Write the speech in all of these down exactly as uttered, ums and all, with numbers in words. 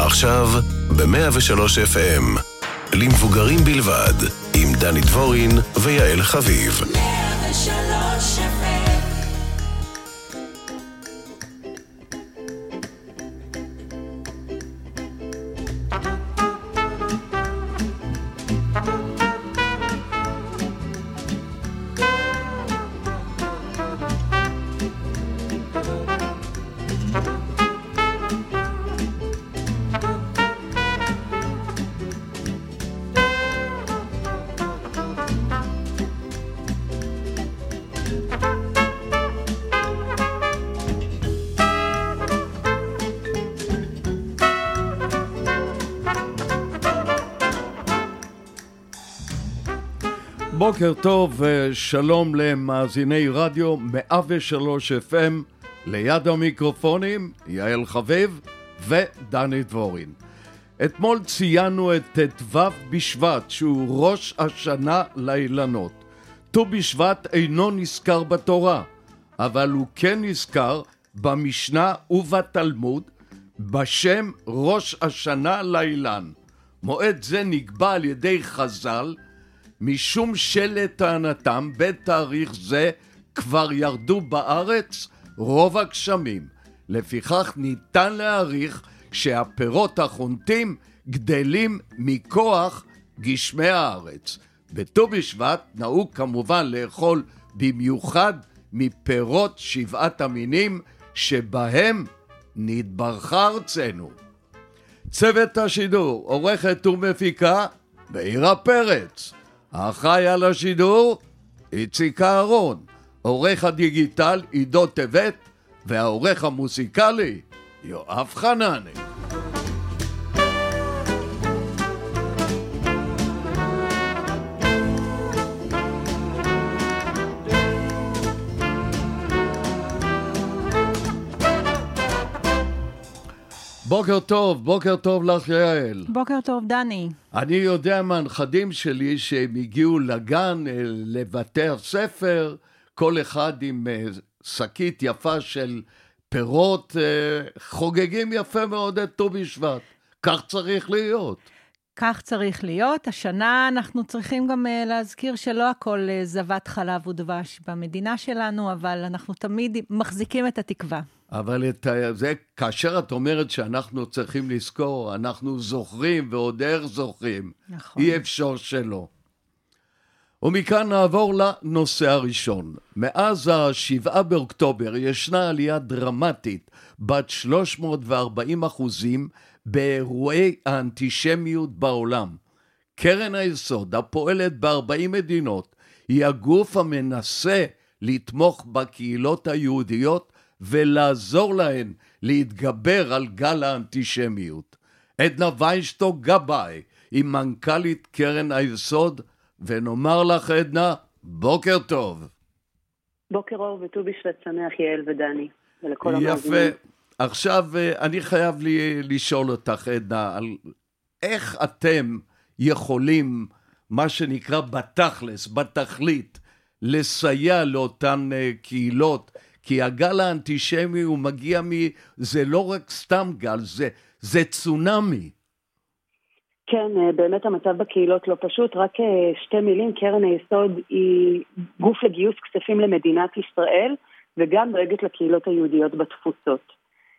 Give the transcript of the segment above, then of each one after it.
עכשיו ב-מאה ושלוש אף אם למבוגרים בלבד עם דני דבורין ויעל חביב. מאה ושלוש אף אם בוקר טוב ושלום למאזיני רדיו מאה ושלוש אף אם, ליד המיקרופונים יעל חביב ודני דבורין. אתמול ציינו את ט"ו בשבט שהוא ראש השנה לאילנות. ט"ו בשבט אינו נזכר בתורה, אבל הוא כן נזכר במשנה ובתלמוד בשם ראש השנה לאילן. מועד זה נקבע על ידי חז"ל משום שלטענתם בתאריך זה כבר ירדו בארץ רוב הגשמים. לפיכך ניתן להעריך שהפירות החונטים גדלים מכוח גשמי הארץ. בט"ו בשבט נהוג כמובן לאכול במיוחד מפירות שבעת המינים שבהם נתברכה ארצנו. צוות השידור, עורכת ומפיקה מאירה פרץ. האחראי על השידור איציק אהרון, עורך הדיגיטל עידו טבת, והעורך המוסיקלי יואב חנני. בוקר טוב, בוקר טוב לך יעל. בוקר טוב דני. אני יודע מהנכדים שלי שהם הגיעו לגן, לבתי הספר, כל אחד עם שקית יפה של פירות, חוגגים יפה מאוד את ט"ו בשבט. כך צריך להיות. כך צריך להיות. השנה אנחנו צריכים גם להזכיר שלא הכל זבת חלב ודבש במדינה שלנו, אבל אנחנו תמיד מחזיקים את התקווה. אבל את זה, כאשר את אומרת שאנחנו צריכים לזכור, אנחנו זוכרים ועוד איך זוכרים. נכון. אי אפשר שלא. ומכאן נעבור לנושא הראשון. מאז השבעה באוקטובר ישנה עלייה דרמטית בת שלוש מאות וארבעים אחוזים באירועי האנטישמיות בעולם. קרן היסוד הפועלת ב-ארבעים מדינות היא הגוף המנסה לתמוך בקהילות היהודיות ולעזור להן להתגבר על גל האנטישמיות. עדנה ויינשטוק גבאי היא מנכ"לית קרן היסוד, ונאמר לך עדנה, בוקר טוב. בוקר אור וט"ו בשבט שמח יעל ודני ולכל המאזינים. יפה. עכשיו אני חייב לי לשאול אותך עדנה, על איך אתם יכולים, מה שנקרא בתכלס, בתכלית, לסייע לאותן קהילות, כי הגל האנטישמי הוא מגיע מ... זה לא רק סתם גל, זה, זה צונמי. כן, באמת המצב בקהילות לא פשוט. רק שתי מילים, קרן היסוד היא גוף לגיוס כספים למדינת ישראל, וגם דואגת לקהילות היהודיות בתפוצות.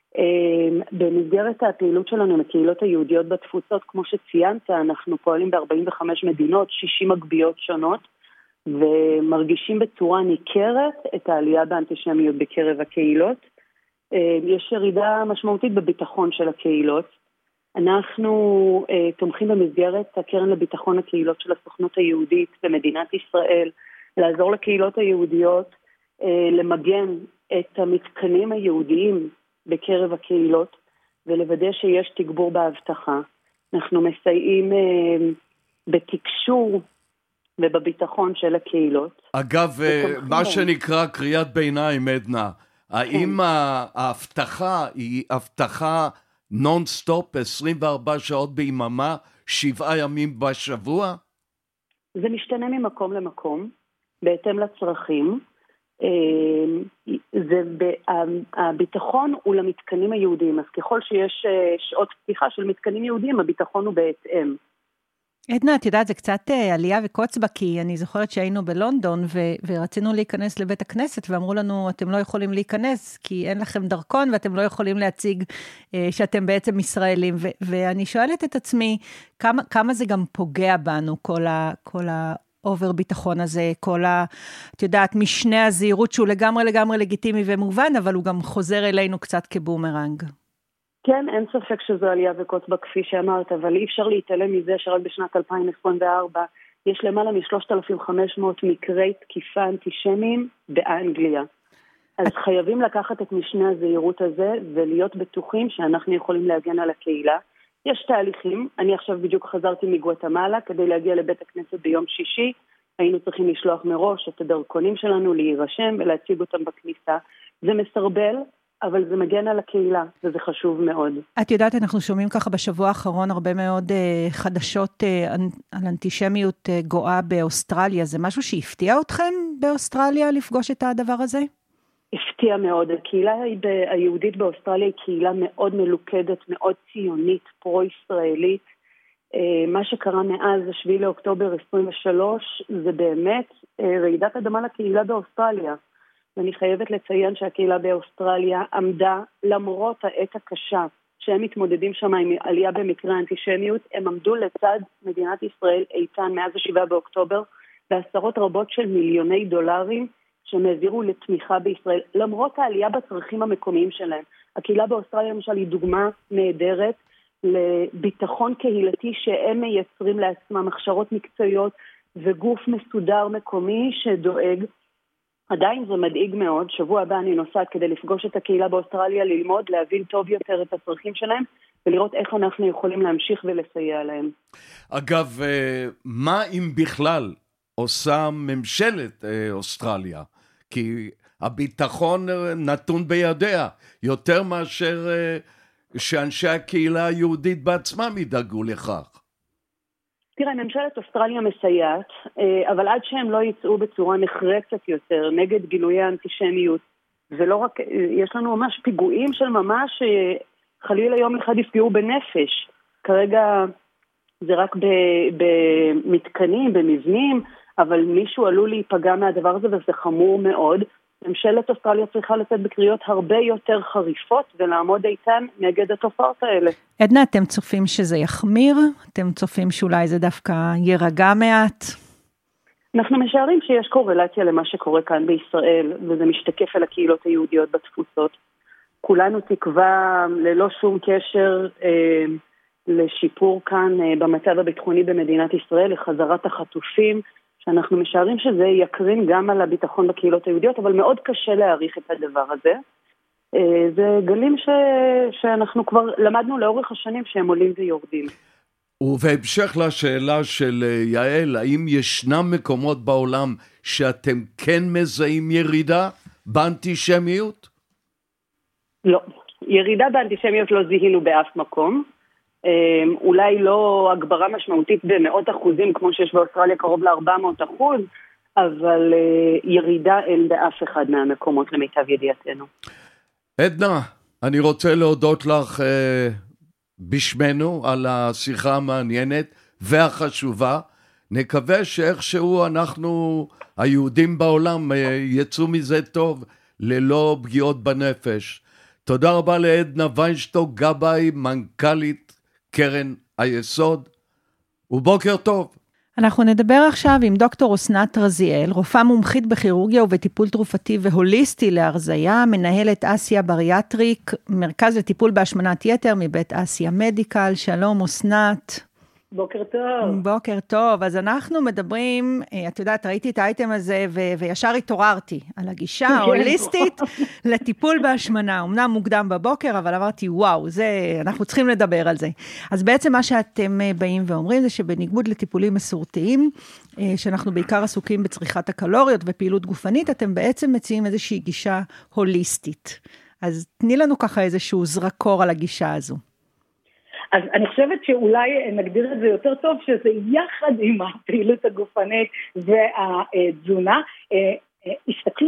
במסגרת הפעילות שלנו עם הקהילות היהודיות בתפוצות, כמו שציינת, אנחנו פועלים ב-ארבעים וחמש מדינות, שישים מגביות שונות, ומרגישים בצורה ניכרת את העלייה באנטישמיות בקרב הקהילות. יש ירידה משמעותית בביטחון של הקהילות. אנחנו תומכים במסגרת הקרן לביטחון הקהילות של הסוכנות היהודית במדינת ישראל, לעזור לקהילות היהודיות למגן את המתקנים היהודיים בקרב הקהילות, ולוודא שיש תגבור בהבטחה. אנחנו מסייעים בתקשור ובביטחון של הקהילות. אגב, מה שנקרא קריאת ביניים, עדנה, האם ההבטחה היא הבטחה נון-סטופ, עשרים וארבע שעות ביממה, שבעה ימים בשבוע? זה משתנה ממקום למקום, בהתאם לצרכים. זה, הביטחון הוא למתקנים היהודיים, אז ככל שיש שעות פתיחה של מתקנים יהודיים, הביטחון הוא בהתאם. עדנה, את יודעת, זה קצת עלייה וקוץ בה, כי אני זוכרת שהיינו בלונדון, ו- ורצינו להיכנס לבית הכנסת, ואמרו לנו, אתם לא יכולים להיכנס, כי אין לכם דרכון, ואתם לא יכולים להציג אה, שאתם בעצם ישראלים. ו- ואני שואלת את עצמי, כמה, כמה זה גם פוגע בנו, כל ה... כל ה אובר ביטחון הזה, כל ה... את יודעת, משנה הזהירות שהוא לגמרי לגמרי לגיטימי ומובן, אבל הוא גם חוזר אלינו קצת כבומרנג. כן, אין ספק שזו עלייה וקוץ בה כפי שאמרת, אבל אי אפשר להתעלם מזה שרק בשנת אלפיים עשרים וארבע יש למעלה מ-שלושת אלפים וחמש מאות מקרי תקיפה אנטישמיים באנגליה. אז את... חייבים לקחת את משנה הזהירות הזה ולהיות בטוחים שאנחנו יכולים להגן על הקהילה. יש תהליכים, אני עכשיו בדיוק חזרתי מגואטמלה כדי להגיע לבית הכנסת ביום שישי, היינו צריכים לשלוח מראש את הדרכונים שלנו להירשם ולהציג אותם בכניסה. זה מסרבל, אבל זה מגן על הקהילה, וזה חשוב מאוד. את יודעת, אנחנו שומעים ככה בשבוע האחרון הרבה מאוד uh, חדשות uh, על אנטישמיות uh, גואה באוסטרליה. זה משהו שהפתיע אתכם באוסטרליה לפגוש את הדבר הזה? הפתיע מאוד. הקהילה היהודית באוסטרליה היא קהילה מאוד מלוכדת, מאוד ציונית, פרו-ישראלית. מה שקרה מאז השביעי לאוקטובר עשרים ושלוש זה באמת רעידת אדמה לקהילה באוסטרליה. ואני חייבת לציין שהקהילה באוסטרליה עמדה למרות העת הקשה שהם מתמודדים שם עם עלייה במקרה האנטישמיות, הם עמדו לצד מדינת ישראל איתן מאז השבעה באוקטובר, בעשרות רבות של מיליוני דולרים שהם העבירו לתמיכה בישראל, למרות העלייה בצרכים המקומיים שלהם. הקהילה באוסטרליה למשל היא דוגמה נהדרת לביטחון קהילתי שהם מייצרים לעצמם הכשרות מקצועיות וגוף מסודר מקומי שדואג. עדיין זה מדאיג מאוד, שבוע הבא אני נוסעת כדי לפגוש את הקהילה באוסטרליה, ללמוד, להבין טוב יותר את הצרכים שלהם, ולראות איך אנחנו יכולים להמשיך ולסייע להם. אגב, מה אם בכלל עושה ממשלת אוסטרליה? כי הביטחון נתון בידיה, יותר מאשר שאנשי הקהילה היהודית בעצמם ידאגו לכך. תראה, ממשלת אוסטרליה מסייעת, אבל עד שהם לא יצאו בצורה נחרצת יותר נגד גילויי האנטישמיות, ולא רק, יש לנו ממש פיגועים של ממש חלילה יום אחד יפגעו בנפש. כרגע זה רק במתקנים, במבנים, אבל מישהו עלול להיפגע מהדבר הזה וזה חמור מאוד. ממשלת אוסטרליה צריכה לצאת בקריאות הרבה יותר חריפות ולעמוד איתן נגד התופעות האלה. עדנה, אתם צופים שזה יחמיר? אתם צופים שאולי זה דווקא יירגע מעט? אנחנו משערים שיש קורלציה למה שקורה כאן בישראל, וזה משתקף אל הקהילות היהודיות בתפוצות. כולנו תקווה ללא שום קשר אה, לשיפור כאן אה, במצב הביטחוני במדינת ישראל, לחזרת החטופים, שאנחנו משערים שזה יקרין גם על הביטחון בקהילות היהודיות, אבל מאוד קשה להעריך את הדבר הזה. זה גלים ש... שאנחנו כבר למדנו לאורך השנים שהם עולים ויורדים. ובהמשך לשאלה של יעל, האם ישנם מקומות בעולם שאתם כן מזהים ירידה באנטישמיות? לא. ירידה באנטישמיות לא זיהינו באף מקום. אולי לא הגברה משמעותית במאות אחוזים, כמו שיש באוסטרליה קרוב ל-ארבע מאות אחוז, אבל ירידה אין באף אחד מהמקומות למיטב ידיעתנו. עדנה, אני רוצה להודות לך אה, בשמנו על השיחה המעניינת והחשובה. נקווה שאיכשהו אנחנו, היהודים בעולם, אה, יצאו מזה טוב, ללא פגיעות בנפש. תודה רבה לעדנה ויינשטוק גבאי, מנכ"לית קרן היסוד, ובוקר טוב. אנחנו נדבר עכשיו עם דוקטור אסנת רזיאל, רופאה מומחית בכירורגיה ובטיפול תרופתי והוליסטי להרזיה, מנהלת אסיה בריאטריק, מרכז לטיפול בהשמנת יתר מבית אסיה מדיקל. שלום אסנת. בוקר טוב. בוקר טוב. אז אנחנו מדברים, את יודעת, ראיתי את האייטם הזה ו- וישר התעוררתי על הגישה ההוליסטית לטיפול בהשמנה. אמנם מוקדם בבוקר, אבל אמרתי, וואו, זה, אנחנו צריכים לדבר על זה. אז בעצם מה שאתם באים ואומרים זה שבניגוד לטיפולים מסורתיים, שאנחנו בעיקר עסוקים בצריכת הקלוריות ופעילות גופנית, אתם בעצם מציעים איזושהי גישה הוליסטית. אז תני לנו ככה איזשהו זרקור על הגישה הזו. אז אני חושבת שאולי נגדיר את זה יותר טוב, שזה יחד עם הפעילות הגופנית והתזונה, הסתכלות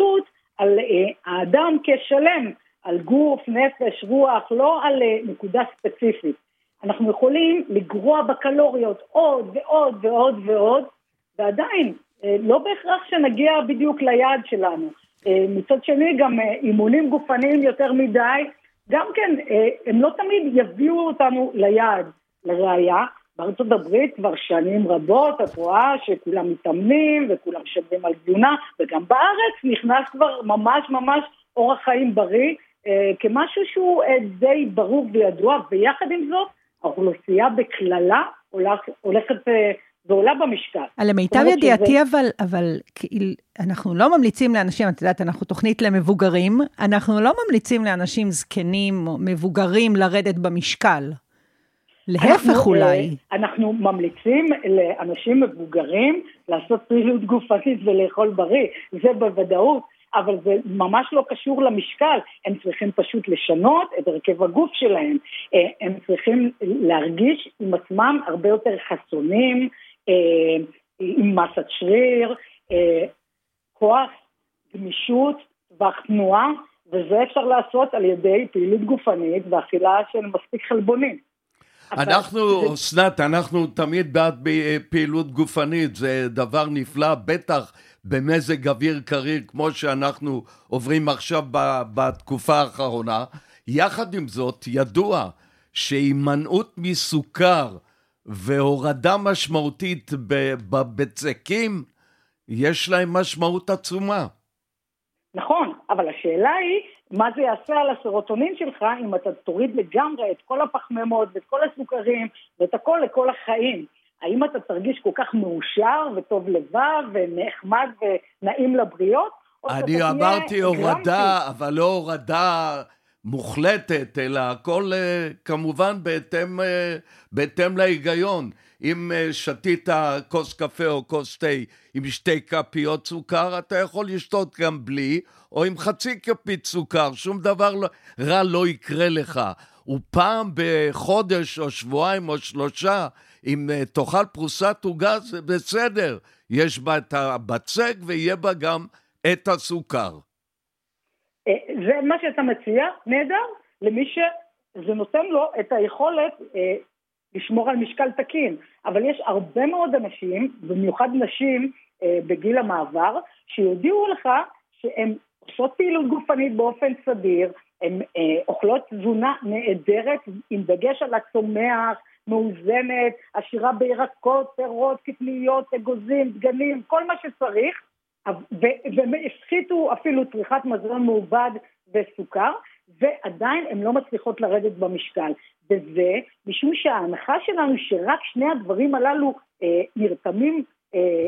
על אה, האדם כשלם, על גוף, נפש, רוח, לא על אה, נקודה ספציפית. אנחנו יכולים לגרוע בקלוריות עוד ועוד ועוד ועוד, ועדיין אה, לא בהכרח שנגיע בדיוק ליעד שלנו. אה, מצד שני גם אה, אימונים גופניים יותר מדי, גם כן אה, הם לא תמיד יביאו אותנו ליעד. לראיה, בארצות הברית כבר שנים רבות, את רואה שכולם מתאמנים וכולם שומרים על תזונה, וגם בארץ נכנס כבר ממש ממש אורח חיים בריא, אה, כמשהו שהוא אה, די ברור וידוע, ויחד עם זאת, האוכלוסייה בכללה הולכ, הולכת אה, ועולה במשקל. על המיטב ידיעתי, שזה... אבל, אבל כאילו, אנחנו לא ממליצים לאנשים, את יודעת, אנחנו תוכנית למבוגרים, אנחנו לא ממליצים לאנשים זקנים או מבוגרים לרדת במשקל. להפך אנחנו, אולי. אנחנו ממליצים לאנשים מבוגרים לעשות פעילות גופנית ולאכול בריא, זה בוודאות, אבל זה ממש לא קשור למשקל, הם צריכים פשוט לשנות את הרכב הגוף שלהם, הם צריכים להרגיש עם עצמם הרבה יותר חסונים, עם מסת שריר, כוח, גמישות והתנועה, וזה אפשר לעשות על ידי פעילות גופנית ואכילה של מספיק חלבונים. אנחנו, אסנת, אנחנו תמיד בעד פעילות גופנית, זה דבר נפלא, בטח במזג אוויר קריר, כמו שאנחנו עוברים עכשיו בתקופה האחרונה. יחד עם זאת, ידוע שהימנעות מסוכר והורדה משמעותית בבצקים, יש להם משמעות עצומה. נכון, אבל השאלה היא, מה זה יעשה על הסרוטונין שלך אם אתה תוריד לגמרי את כל הפחמימות ואת כל הסוכרים ואת הכל לכל החיים? האם אתה תרגיש כל כך מאושר וטוב לבב ונחמד ונעים לבריות? אני אמרתי הורדה, אבל לא הורדה מוחלטת, אלא הכל כמובן בהתאם, בהתאם להיגיון. אם שתית כוס קפה או כוס תה עם שתי כפיות סוכר, אתה יכול לשתות גם בלי, או עם חצי כפית סוכר, שום דבר לא, רע לא יקרה לך. ופעם בחודש או שבועיים או שלושה, אם תאכל פרוסת עוגה, זה בסדר. יש בה את הבצק ויהיה בה גם את הסוכר. זה מה שאתה מציע, נהדר, למי שזה נותן לו את היכולת לשמור על משקל תקין. אבל יש הרבה מאוד אנשים, במיוחד נשים בגיל המעבר, שיודיעו לך שהם עושות פעילות גופנית באופן סדיר, הן אוכלות תזונה נהדרת עם דגש על הצומח, מאוזנת, עשירה בירקות, פירות, קטניות, אגוזים, דגנים, כל מה שצריך, והפחיתו אפילו צריכת מזון מעובד וסוכר, ועדיין הן לא מצליחות לרדת במשקל. וזה משום שההנחה שלנו שרק שני הדברים הללו אה, נרתמים אה,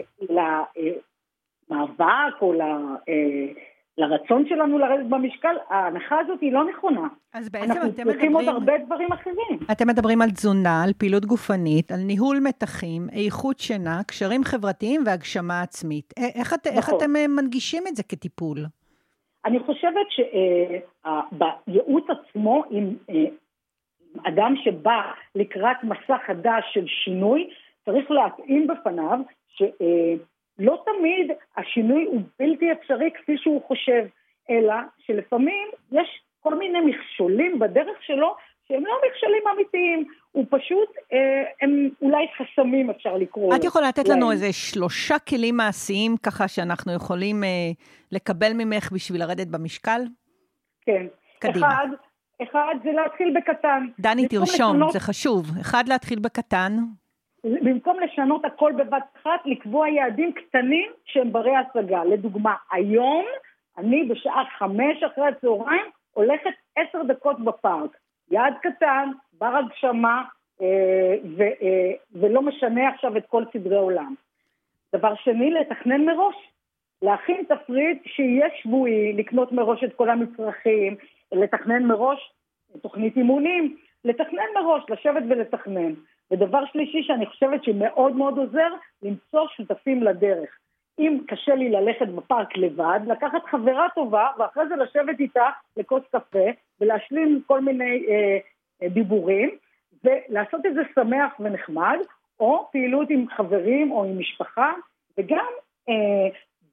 למאבק או ל, אה, לרצון שלנו לרדת במשקל, ההנחה הזאת היא לא נכונה. אז בעצם אנחנו אתם צריכים מדברים... עוד הרבה דברים אחרים. אתם מדברים על תזונה, על פעילות גופנית, על ניהול מתחים, איכות שינה, קשרים חברתיים והגשמה עצמית. איך, את, נכון. איך אתם מנגישים את זה כטיפול? אני חושבת שבייעוץ עצמו, עם אדם שבא לקראת מסע חדש של שינוי, צריך להתאים בפניו שלא תמיד השינוי הוא בלתי אפשרי כפי שהוא חושב, אלא שלפעמים יש כל מיני מכשולים בדרך שלו, שהם לא מכשולים אמיתיים, הוא פשוט, הם אולי חסמים אפשר לקרוא. את יכולה לתת לנו איזה שלושה כלים מעשיים, ככה שאנחנו יכולים לקבל ממך בשביל לרדת במשקל? כן. קדימה. אחד, אחד זה להתחיל בקטן. דני, תרשום, לשנות, זה חשוב. אחד, להתחיל בקטן. במקום לשנות הכל בבת אחת, לקבוע יעדים קטנים שהם ברי השגה. לדוגמה, היום אני בשעה חמש אחרי הצהריים הולכת עשר דקות בפארק. יעד קטן, בר הגשמה, אה, ו, אה, ולא משנה עכשיו את כל סדרי עולם. דבר שני, לתכנן מראש. להכין תפריט שיהיה שבועי, לקנות מראש את כל המצרכים, לתכנן מראש תוכנית אימונים, לתכנן מראש, לשבת ולתכנן. ודבר שלישי שאני חושבת שמאוד מאוד עוזר, למצוא שותפים לדרך. אם קשה לי ללכת בפארק לבד, לקחת חברה טובה, ואחרי זה לשבת איתה לכוס קפה, ולהשלים כל מיני אה, אה, דיבורים, ולעשות את זה שמח ונחמד, או פעילות עם חברים או עם משפחה, וגם אה,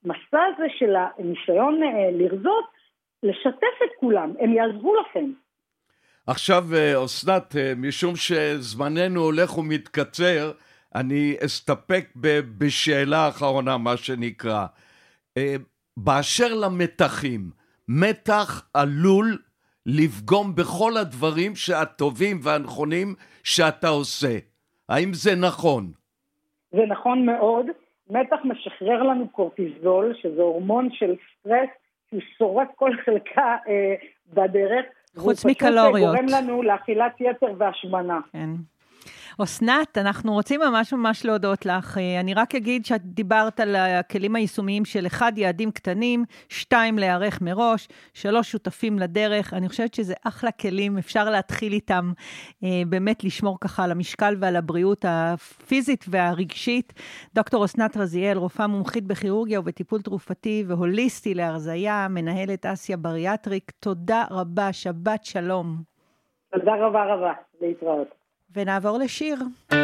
המסע הזה של הניסיון לרזות, לשתף את כולם, הם יעזבו לכם. עכשיו, אסנת, משום שזמננו הולך ומתקצר, אני אסתפק בשאלה האחרונה, מה שנקרא. באשר למתחים, מתח עלול לפגום בכל הדברים הטובים והנכונים שאתה עושה. האם זה נכון? זה נכון מאוד. מתח משחרר לנו קורטיזול, שזה הורמון של סטרס, שהוא שורף כל חלקה אה, בדרך. חוץ מקלוריות. גורם לנו לאכילת יתר והשמנה. כן. אסנת, אנחנו רוצים ממש ממש להודות לך. אני רק אגיד שאת דיברת על הכלים היישומיים של אחד, יעדים קטנים, שתיים, להיערך מראש, שלוש, שותפים לדרך. אני חושבת שזה אחלה כלים, אפשר להתחיל איתם, באמת לשמור ככה על המשקל ועל הבריאות הפיזית והרגשית. דוקטור אסנת רזיאל, רופאה מומחית בכירורגיה ובטיפול תרופתי והוליסטי להרזיה, מנהלת אסיה בריאטריק. תודה רבה, שבת שלום. תודה רבה רבה, להתראות. ונעבור לשיר.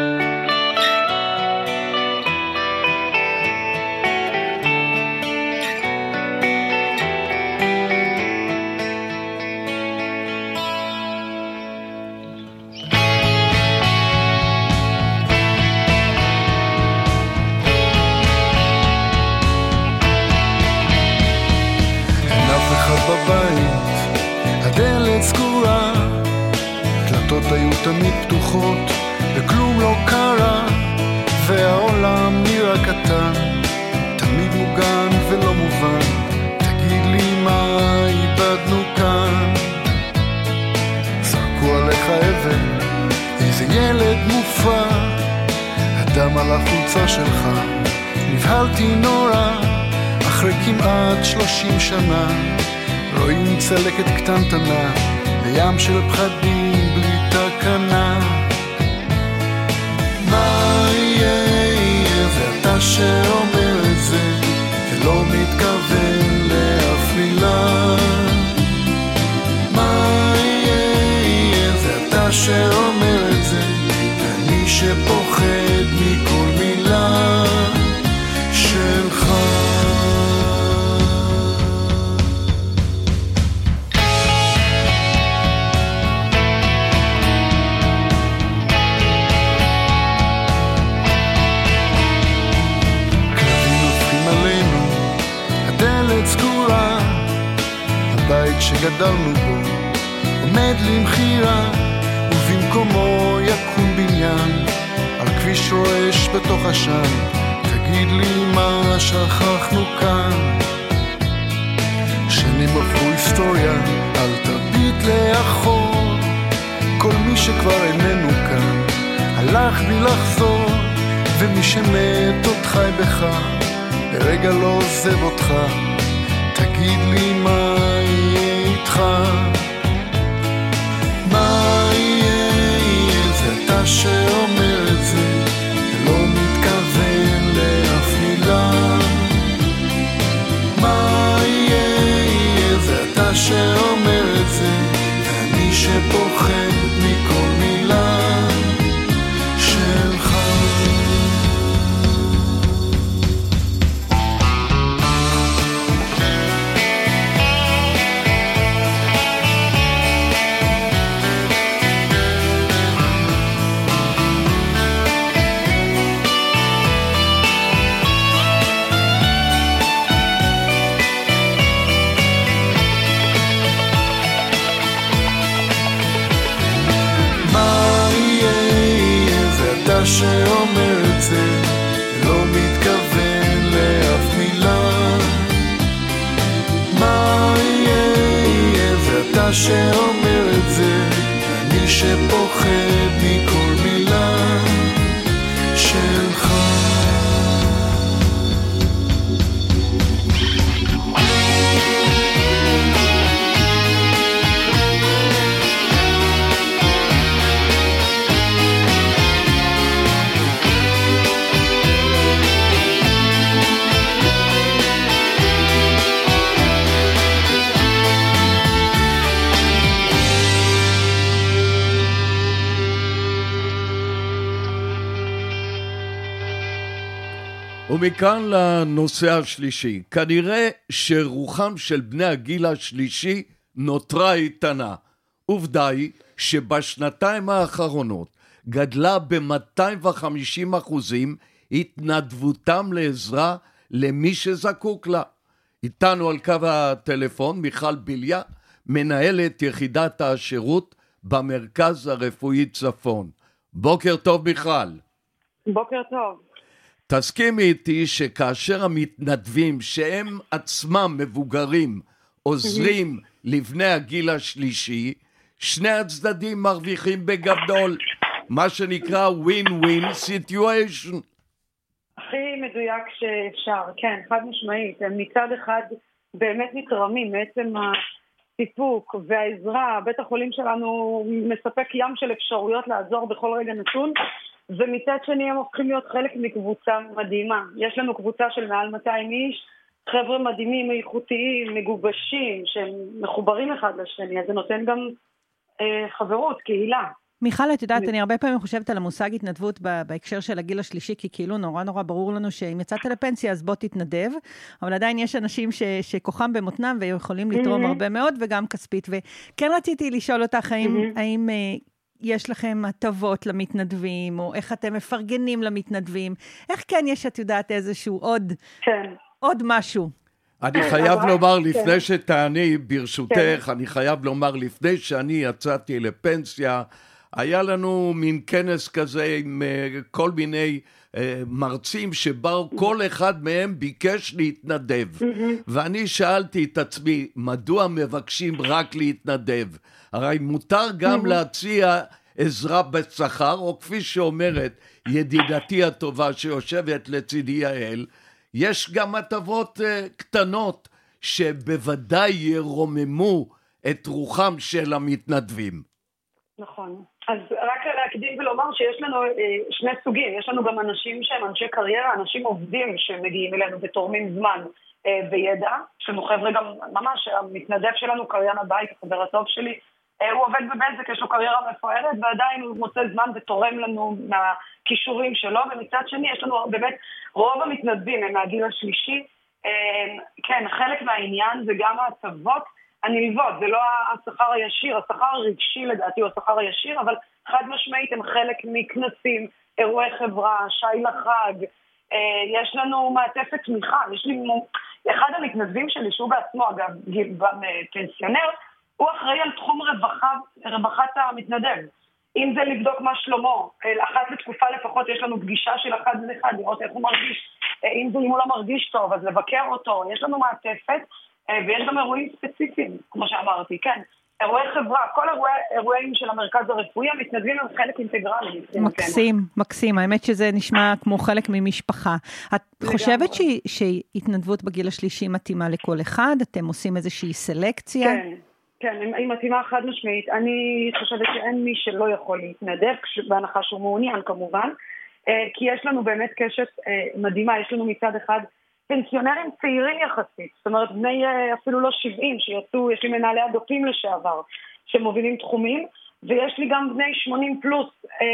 אין אף אחד בבית, הדלת סגורה, דלתות היו תמיד פתוחות, וכלום לא קרה, והעולם נראה קטן, תמיד מוגן ולא מובן. תגיד לי מה איבדנו כאן? זרקו עליך אבן, איזה ילד מופע, הדם על החולצה שלך, נבהלתי נורא, אחרי כמעט שלושים שנה, רואים צלקת קטנטנה, לים של פחדים בלי תקנה. מה יהיה? ואתה שאומר את זה ולא מתכוון לאף מילה. מה יהיה? ואתה שאומר את זה ואני שפוחד מכל מילה שלך. סגורה, הבית שגדלנו בו עומד למחירה, ובמקומו יקום בניין על כביש רועש בתוך השם. תגיד לי מה שכחנו כאן? שנים עברו היסטוריה, אל תביט לאחור, כל מי שכבר איננו כאן הלך בלי לחזור, ומי שמת עוד חי בך, לרגע לא עוזב אותך. תגיד לי מה יהיה איתך? מה יהיה? זה אתה שאומר את זה ולא מתכוון לאף מילה. מה יהיה? זה אתה שאומר את זה ואני שפוחד מכל מילה שלך. שאומר את זה לא מתכוון לאף מילה. מה יהיה? ואתה שאומר את זה ואני שפוחד מכל מילה שלך. ומכאן לנושא השלישי. כנראה שרוחם של בני הגיל השלישי נותרה איתנה. עובדה היא שבשנתיים האחרונות גדלה ב-מאתיים וחמישים אחוזים התנדבותם לעזרה למי שזקוק לה. איתנו על קו הטלפון מיכל ביליה, מנהלת יחידת השירות במרכז הרפואי צפון. בוקר טוב מיכל. בוקר טוב. תסכימי איתי שכאשר המתנדבים שהם עצמם מבוגרים עוזרים לבני הגיל השלישי, שני הצדדים מרוויחים בגדול, מה שנקרא win-win situation. הכי מדויק שאפשר, כן, חד משמעית. הם מצד אחד באמת נתרמים מעצם הסיפוק והעזרה. בית החולים שלנו מספק ים של אפשרויות לעזור בכל רגע נתון, ומצד שני הם הופכים להיות חלק מקבוצה מדהימה. יש לנו קבוצה של מעל מאתיים איש, חבר'ה מדהימים, איכותיים, מגובשים, שהם מחוברים אחד לשני, אז זה נותן גם אה, חברות, קהילה. מיכל, את יודעת, אני הרבה פעמים חושבת על המושג התנדבות בהקשר של הגיל השלישי, כי כאילו נורא נורא ברור לנו שאם יצאת לפנסיה אז בוא תתנדב, אבל עדיין יש אנשים ש, שכוחם במותנם ויכולים לתרום הרבה מאוד וגם כספית, וכן רציתי לשאול אותך האם, האם יש לכם הטבות למתנדבים, או איך אתם מפרגנים למתנדבים, איך כן יש, את יודעת, איזשהו עוד, כן. עוד משהו? אני חייב לומר, לפני שתעני, ברשותך, אני חייב לומר, לפני שאני יצאתי לפנסיה, היה לנו מין כנס כזה עם כל מיני מרצים שבאו, כל אחד מהם ביקש להתנדב. ואני שאלתי את עצמי, מדוע מבקשים רק להתנדב? הרי מותר גם להציע עזרה בשכר, או כפי שאומרת ידידתי הטובה שיושבת לצידי יעל, יש גם הטבות קטנות שבוודאי ירוממו את רוחם של המתנדבים. נכון. אז רק להקדים ולומר שיש לנו שני סוגים. יש לנו גם אנשים שהם אנשי קריירה, אנשים עובדים שמגיעים אלינו ותורמים זמן וידע. יש לנו חבר'ה גם ממש, המתנדב שלנו, קריין הבית, החבר הטוב שלי, הוא עובד בבזק, יש לו קריירה מפוארת, ועדיין הוא מוצא זמן ותורם לנו מהכישורים שלו, ומצד שני יש לנו באמת, רוב המתנדבים הם מהגיל השלישי, כן, חלק מהעניין זה גם ההטבות הנלוות, זה לא השכר הישיר, השכר הרגשי לדעתי הוא השכר הישיר, אבל חד משמעית הם חלק מכנסים, אירועי חברה, שי לחג, יש לנו מעטפת תמיכה, יש לי אחד המתנדבים שלי, שהוא בעצמו אגב פנסיונר, הוא אחראי על תחום רווחה, רווחת המתנדב. אם זה לבדוק מה שלמה, אחת לתקופה לפחות יש לנו פגישה של אחד לאחד, לראות איך הוא מרגיש. אם זה אם הוא לא מרגיש טוב, אז לבקר אותו. יש לנו מעטפת, ויש גם אירועים ספציפיים, כמו שאמרתי, כן. אירועי חברה, כל אירועי, אירועים של המרכז הרפואי, המתנדבים הם חלק אינטגרלי. מקסים, מקסים. האמת שזה נשמע כמו חלק ממשפחה. את חושבת שהתנדבות בגיל השלישי מתאימה לכל אחד? אתם עושים איזושהי סלקציה? כן. כן, היא מתאימה חד משמעית. אני חושבת שאין מי שלא יכול להתנדב, בהנחה שהוא מעוניין כמובן, כי יש לנו באמת קשת מדהימה, יש לנו מצד אחד פנסיונרים צעירים יחסית, זאת אומרת בני אפילו לא שבעים שיצאו, יש לי מנהלי אגפים לשעבר שמובילים תחומים, ויש לי גם בני שמונים פלוס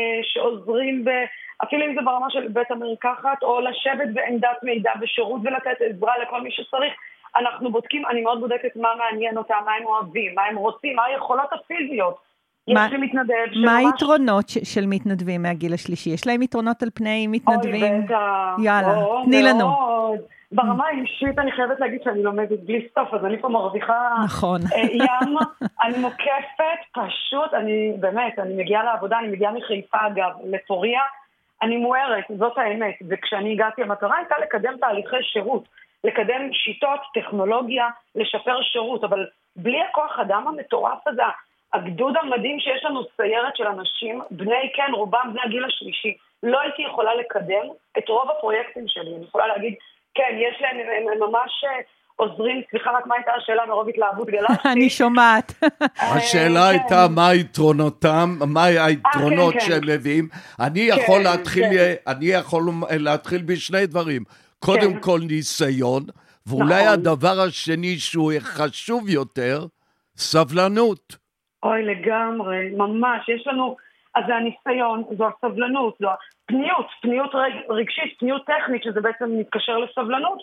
שעוזרים, ב, אפילו אם זה ברמה של בית המרקחת, או לשבת בעמדת מידע בשירות ולתת עזרה לכל מי שצריך. אנחנו בודקים, אני מאוד בודקת מה מעניין אותם, מה הם אוהבים, מה הם רוצים, מה היכולות הפיזיות. מה, יש לי מתנדב מה היתרונות ש, של מתנדבים מהגיל השלישי? יש להם יתרונות על פני מתנדבים? אוי, בטח. יאללה, או, תני מאוד. לנו. ברמה האישית אני חייבת להגיד שאני לומדת בלי סוף, אז אני פה מרוויחה נכון. ים, אני מוקפת פשוט, אני באמת, אני מגיעה לעבודה, אני מגיעה מחיפה אגב, לפוריה, אני מוארת, זאת האמת, וכשאני הגעתי המטרה הייתה לקדם תהליכי שירות, לקדם שיטות, טכנולוגיה, לשפר שירות, אבל בלי הכוח אדם המטורף הזה, הגדוד המדהים שיש לנו סיירת של אנשים, בני כן, רובם בני הגיל השלישי, לא הייתי יכולה לקדם את רוב הפרויקטים שלי. אני יכולה להגיד, כן, יש להם, הם, הם ממש עוזרים, סליחה רק מה הייתה השאלה מרוב התלהבות גלשתי. אני שומעת. השאלה הייתה מה היתרונותם, מה היתרונות שהם מביאים. אני יכול להתחיל, אני יכול להתחיל בשני דברים. קודם כל ניסיון, ואולי הדבר השני שהוא חשוב יותר, סבלנות. אוי, לגמרי, ממש. יש לנו, אז זה הניסיון, זו הסבלנות, זו הפניות, פניות רגשית, פניות טכנית, שזה בעצם מתקשר לסבלנות,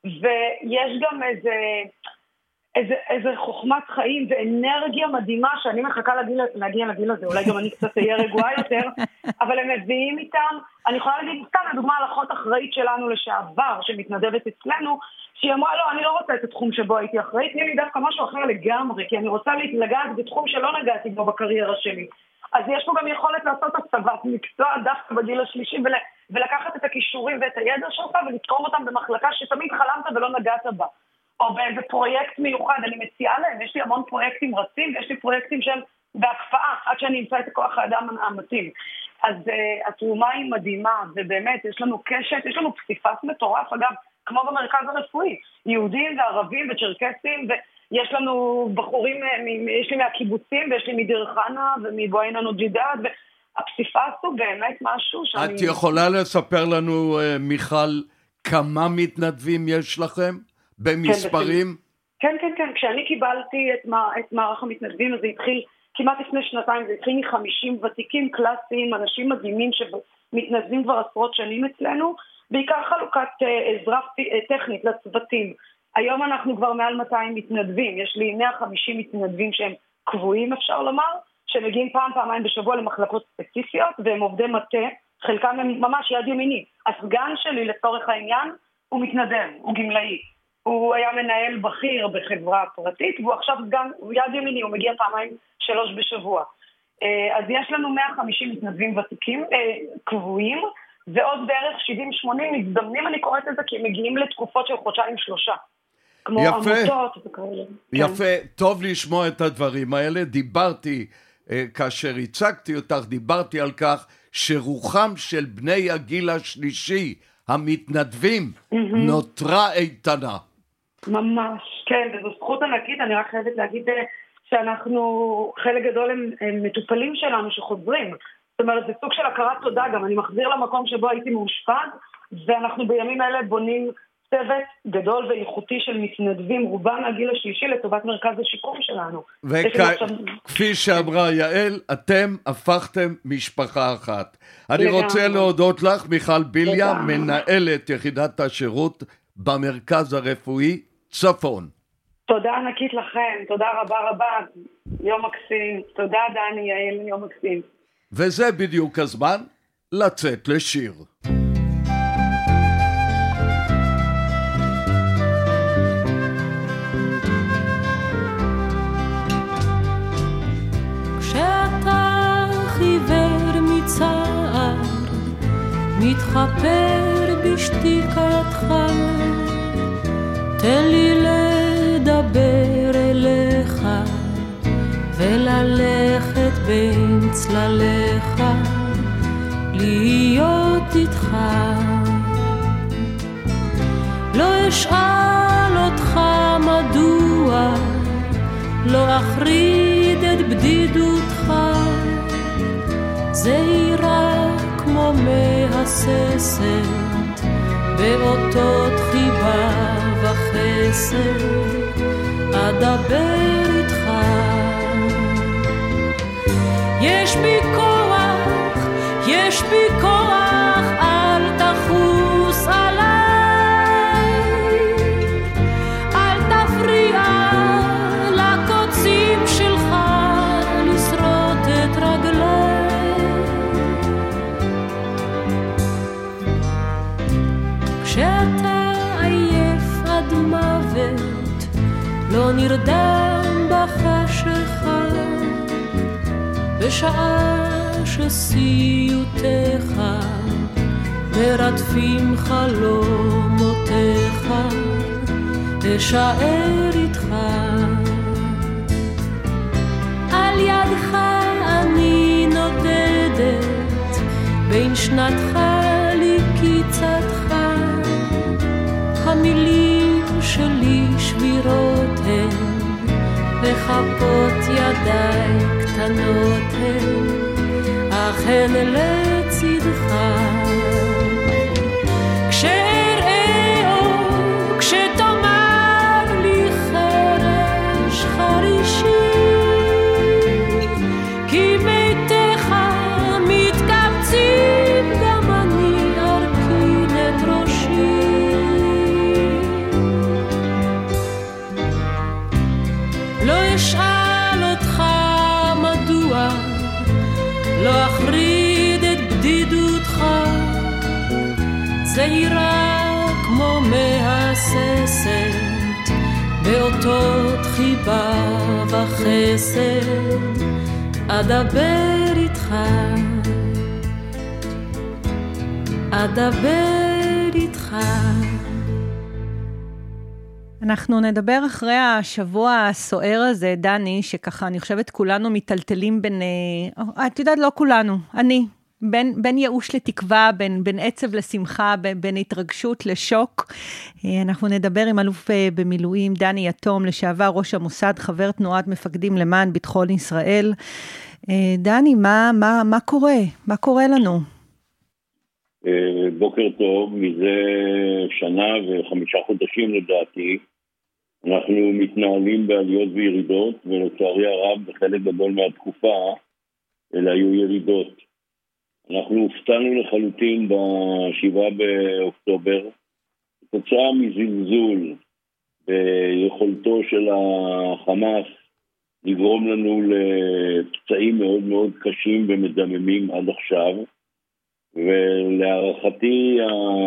ויש גם איזה, איזה, איזה חוכמת חיים ואנרגיה מדהימה, שאני מחכה לגיל, להגיע לגיל הזה, אולי גם אני קצת אהיה רגועה יותר, אבל הם מביאים איתם, אני יכולה להגיד סתם, לדוגמה, על אחות אחראית שלנו לשעבר, שמתנדבת אצלנו, שהיא אמרה, לא, אני לא רוצה את התחום שבו הייתי אחראית, תני לי דווקא משהו אחר לגמרי, כי אני רוצה לגעת בתחום שלא נגעתי בו בקריירה שלי. אז יש פה גם יכולת לעשות הצבת מקצוע דווקא בגיל השלישי, ול, ולקחת את הכישורים ואת הידע שלך, ולתרום אותם במחלקה שתמיד חלמת ולא נגעת בה. או באיזה פרויקט מיוחד, אני מציעה להם, יש לי המון פרויקטים רצים, ויש לי פרויקטים שהם בהקפאה, עד שאני אמצא את כוח האדם המתאים. אז uh, התרומה היא מדהימה, ובאמת, יש לנו קשת, יש לנו פסיפס מטורף, אגב, כמו במרכז הרפואי, יהודים וערבים וצ'רקסים, ויש לנו בחורים, יש לי מהקיבוצים, ויש לי מדיר חנה, ומבועינה נוג'ידד, והפסיפס הוא באמת משהו שאני... את יכולה לספר לנו, מיכל, כמה מתנדבים יש לכם? במספרים? כן, כן, כן. כשאני קיבלתי את, את מערך המתנדבים, אז זה התחיל כמעט לפני שנתיים, זה התחיל מ-חמישים ותיקים קלאסיים, אנשים מדהימים שמתנדבים כבר עשרות שנים אצלנו, בעיקר חלוקת עזרה טכנית לצוותים. היום אנחנו כבר מעל מאתיים מתנדבים, יש לי מאה וחמישים מתנדבים שהם קבועים, אפשר לומר, שמגיעים פעם, פעמיים בשבוע למחלקות ספציפיות, והם עובדי מטה, חלקם הם ממש יד ימיני. הסגן שלי לצורך העניין הוא מתנדב, הוא גמלאי. הוא היה מנהל בכיר בחברה פרטית, והוא עכשיו סגן, הוא יד ימיני, הוא מגיע פעמיים שלוש בשבוע. אז יש לנו מאה וחמישים מתנדבים ותיקים, קבועים, ועוד בערך שבעים שמונים מזדמנים, אני קוראת את זה, כי הם מגיעים לתקופות של חודשיים שלושה. כמו עמותות וכאלה. יפה, כן. טוב לשמוע את הדברים האלה. דיברתי, כאשר הצגתי אותך, דיברתי על כך שרוחם של בני הגיל השלישי, המתנדבים, mm-hmm. נותרה איתנה. ממש, כן, וזו זכות ענקית. אני רק חייבת להגיד שאנחנו, חלק גדול הם, הם מטופלים שלנו שחוזרים. זאת אומרת, זה סוג של הכרת תודה גם. אני מחזיר למקום שבו הייתי מאושפז, ואנחנו בימים האלה בונים צוות גדול ואיכותי של מתנדבים, רובם הגיל השלישי, לטובת מרכז השיקום שלנו. וכפי שאמרה יעל, אתם הפכתם משפחה אחת. אני רוצה להודות לך, מיכל ביליה, מנהלת יחידת השירות במרכז הרפואי צפון. תודה ענקית לכם, תודה רבה רבה, יום מקסים. תודה דני, יעל, יום מקסים. וזה בדיוק הזמן לצאת לשיר. כשאתה חיוור מצער, מתחפר בשתיקתך, תן לי לדבר אליך וללכת בין צלליך, להיות איתך. לא אשאל אותך מדוע, לא אחריד את בדידותך, זהירה כמו מהססת באותות חיבה וחסד, אדבר איתך. יש בי כוח, יש בי כוח, אל תחוס עליי, אל תפריע לקוצים שלך לשרוט את רגליי. כשאתה עייף עד מוות, לא נרדם בחשכה, בשעה שסיוטיך מרדפים חלומותיך, אשאר איתך. על ידך אני נודדת, בין שנתך לקיצתך, המילים שלי שבירות הן, וחפות ידיי קטנות הן, אך הן לצדך. כשאראה או כשתאמר לי חרש חרישי, כי ביתך מחריד את בדידותך, זהירה כמו מהססת, באותות חיבה וחסד, אדבר איתך, אדבר איתך. אנחנו נדבר אחרי השבוע הסוער הזה, דני, שככה אני חושבת כולנו מטלטלים בין, את יודעת, לא כולנו, אני, בין, בין ייאוש לתקווה, בין, בין עצב לשמחה, בין, בין התרגשות לשוק. אנחנו נדבר עם אלוף במילואים, דני יתום, לשעבר ראש המוסד, חבר תנועת מפקדים למען ביטחון ישראל. דני, מה, מה, מה קורה? מה קורה לנו? בוקר טוב, מזה שנה וחמישה חודשים לדעתי, אנחנו מתנהלים בעליות וירידות, ולצערי הרב בחלק גדול מהתקופה אלה היו ירידות. אנחנו הופתענו לחלוטין בשבעה באוקטובר, תוצאה מזלזול ביכולתו של החמאס לגרום לנו לפצעים מאוד מאוד קשים ומדממים עד עכשיו, ולהערכתי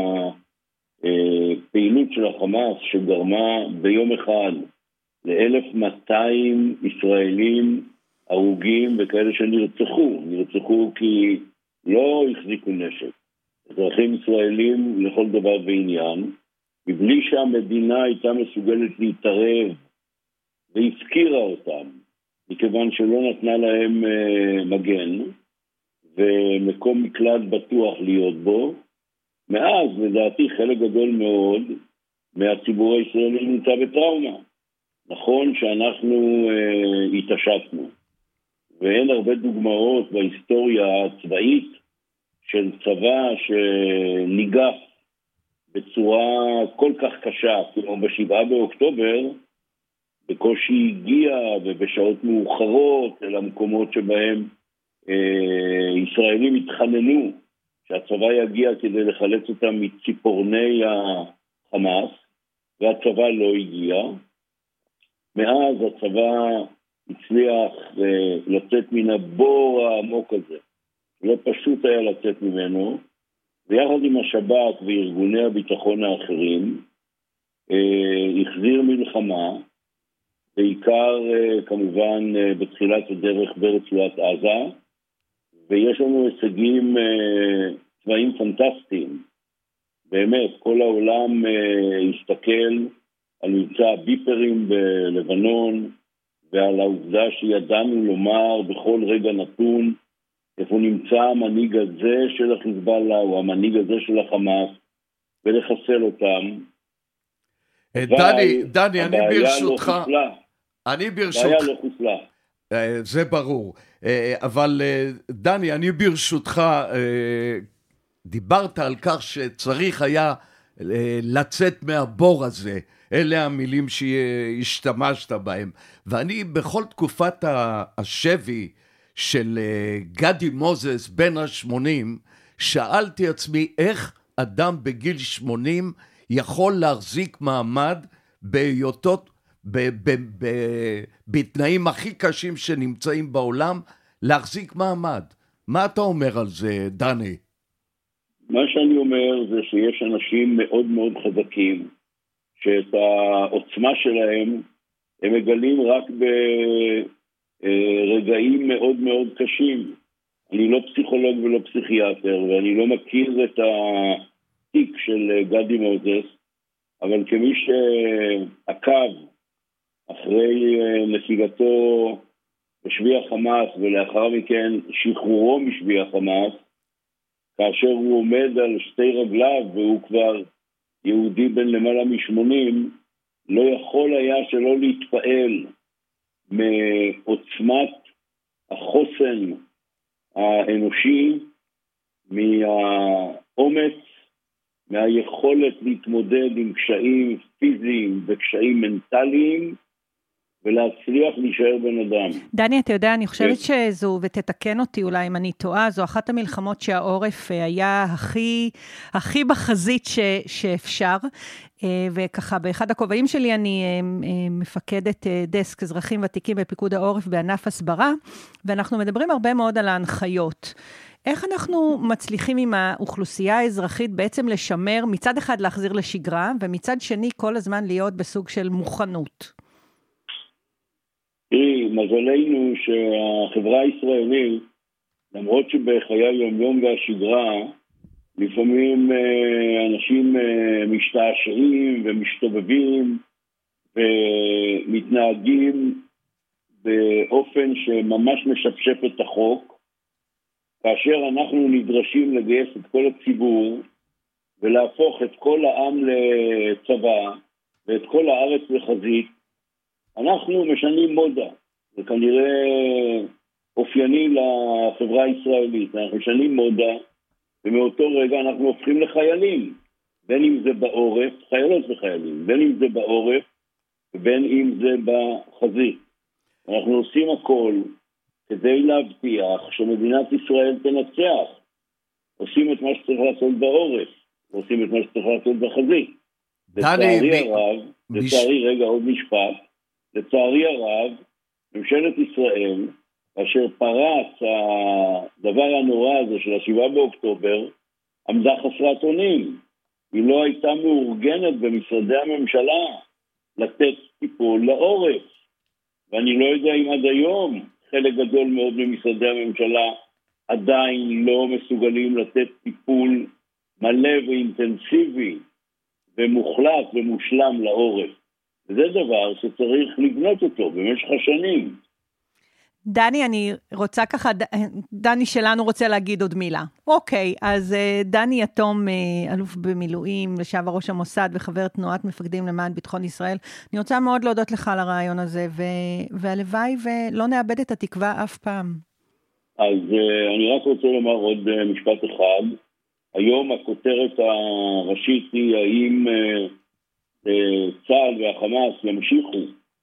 הפעילות של החמאס שגרמה ביום אחד ל-אלף ומאתיים ישראלים הרוגים וכאלה שנרצחו, נרצחו כי לא החזיקו נשק, אזרחים ישראלים לכל דבר בעניין, מבלי שהמדינה הייתה מסוגלת להתערב והזכירה אותם, מכיוון שלא נתנה להם מגן ומקום מקלט בטוח להיות בו. מאז, לדעתי, חלק גדול מאוד מהציבור הישראלי נמצא בטראומה. נכון שאנחנו אה, התעשתנו, ואין הרבה דוגמאות בהיסטוריה הצבאית של צבא שניגף בצורה כל כך קשה, כמו בשבעה באוקטובר, בקושי הגיע ובשעות מאוחרות אל המקומות שבהם ישראלים התחננו שהצבא יגיע כדי לחלץ אותם מציפורני החמאס, והצבא לא הגיע. מאז הצבא הצליח לצאת מן הבור העמוק הזה, לא פשוט היה לצאת ממנו, ויחד עם השב"כ וארגוני הביטחון האחרים החזיר מלחמה, בעיקר כמובן בתחילת הדרך ברצועת עזה, ויש לנו הישגים צבאיים פנטסטיים. באמת, כל העולם הסתכל על מבצע הביפרים בלבנון, ועל העובדה שידענו לומר בכל רגע נתון איפה נמצא המנהיג הזה של החיזבאללה או המנהיג הזה של החמאס, ולחסל אותם. דני, דני, אני ברשותך, אני ברשותך, הבעיה לא חוסלה. זה ברור, אבל דני, אני ברשותך, דיברת על כך שצריך היה לצאת מהבור הזה, אלה המילים שהשתמשת בהם, ואני בכל תקופת השבי של גדי מוזס בן ה-שמונים, שאלתי עצמי איך אדם בגיל שמונים יכול להחזיק מעמד בהיותות, ב- ב- ב- בתנאים הכי קשים שנמצאים בעולם, להחזיק מעמד. מה אתה אומר על זה, דני? מה שאני אומר זה שיש אנשים מאוד מאוד חזקים, שאת העוצמה שלהם הם מגלים רק ברגעים מאוד מאוד קשים. אני לא פסיכולוג ולא פסיכיאטר, ואני לא מכיר את התיק של גדי מוזס, אבל כמי שעקב אחרי נסיגתו בשבי החמאס, ולאחר מכן שחרורו משבי החמאס, כאשר הוא עומד על שתי רגליו, והוא כבר יהודי בן למעלה משמונים, לא יכול היה שלא להתפעל מעוצמת החוסן האנושי, מהאומץ, מהיכולת להתמודד עם קשיים פיזיים וקשיים מנטליים, ולהצליח להישאר בן אדם. דני, אתה יודע, אני חושבת כן. שזו, ותתקן אותי אולי אם אני טועה, זו אחת המלחמות שהעורף היה הכי, הכי בחזית ש, שאפשר, וככה באחד הכובעים שלי אני מפקדת דסק אזרחים ותיקים בפיקוד העורף בענף הסברה, ואנחנו מדברים הרבה מאוד על ההנחיות. איך אנחנו מצליחים עם האוכלוסייה האזרחית בעצם לשמר, מצד אחד להחזיר לשגרה, ומצד שני כל הזמן להיות בסוג של מוכנות? תראי, מזלנו שהחברה הישראלית, למרות שבחיי היום-יום והשגרה, לפעמים אנשים משתעשעים ומשתובבים ומתנהגים באופן שממש משפשף את החוק, כאשר אנחנו נדרשים לגייס את כל הציבור ולהפוך את כל העם לצבא ואת כל הארץ לחזית, אנחנו משנים מודה. זה כנראה אופייני לחברה הישראלית. אנחנו משנים מודה, ומאותו רגע אנחנו הופכים לחיילים. בין אם זה בעורף, חיילות וחיילים, בין אם זה בעורף, ובין אם זה בחזית. אנחנו עושים הכל כדי להבטיח שמדינת ישראל תנצח. עושים את מה שצריך לעשות בעורף, ועושים את מה שצריך לעשות בחזית. לצערי הרב, לצערי, רגע, עוד משפט, לצערי הרב, ממשלת ישראל, אשר פרץ הדבר הנורא הזה של השבעה באוקטובר, עמדה חסרת אונים. היא לא הייתה מאורגנת במשרדי הממשלה לתת טיפול לעורף. ואני לא יודע אם עד היום חלק גדול מאוד ממשרדי הממשלה עדיין לא מסוגלים לתת טיפול מלא ואינטנסיבי ומוחלט ומושלם לעורף. וזה דבר שצריך לבנות אותו במשך השנים. דני, אני רוצה ככה, דני שלנו רוצה להגיד עוד מילה. אוקיי, אז דני יתום, אלוף במילואים, לשעבר ראש המוסד וחבר תנועת מפקדים למען ביטחון ישראל. אני רוצה מאוד להודות לך על הרעיון הזה, ו- והלוואי ולא נאבד את התקווה אף פעם. אז אני רק רוצה לומר עוד משפט אחד. היום הכותרת הראשית היא האם צה"ל והחמאס ימשיכו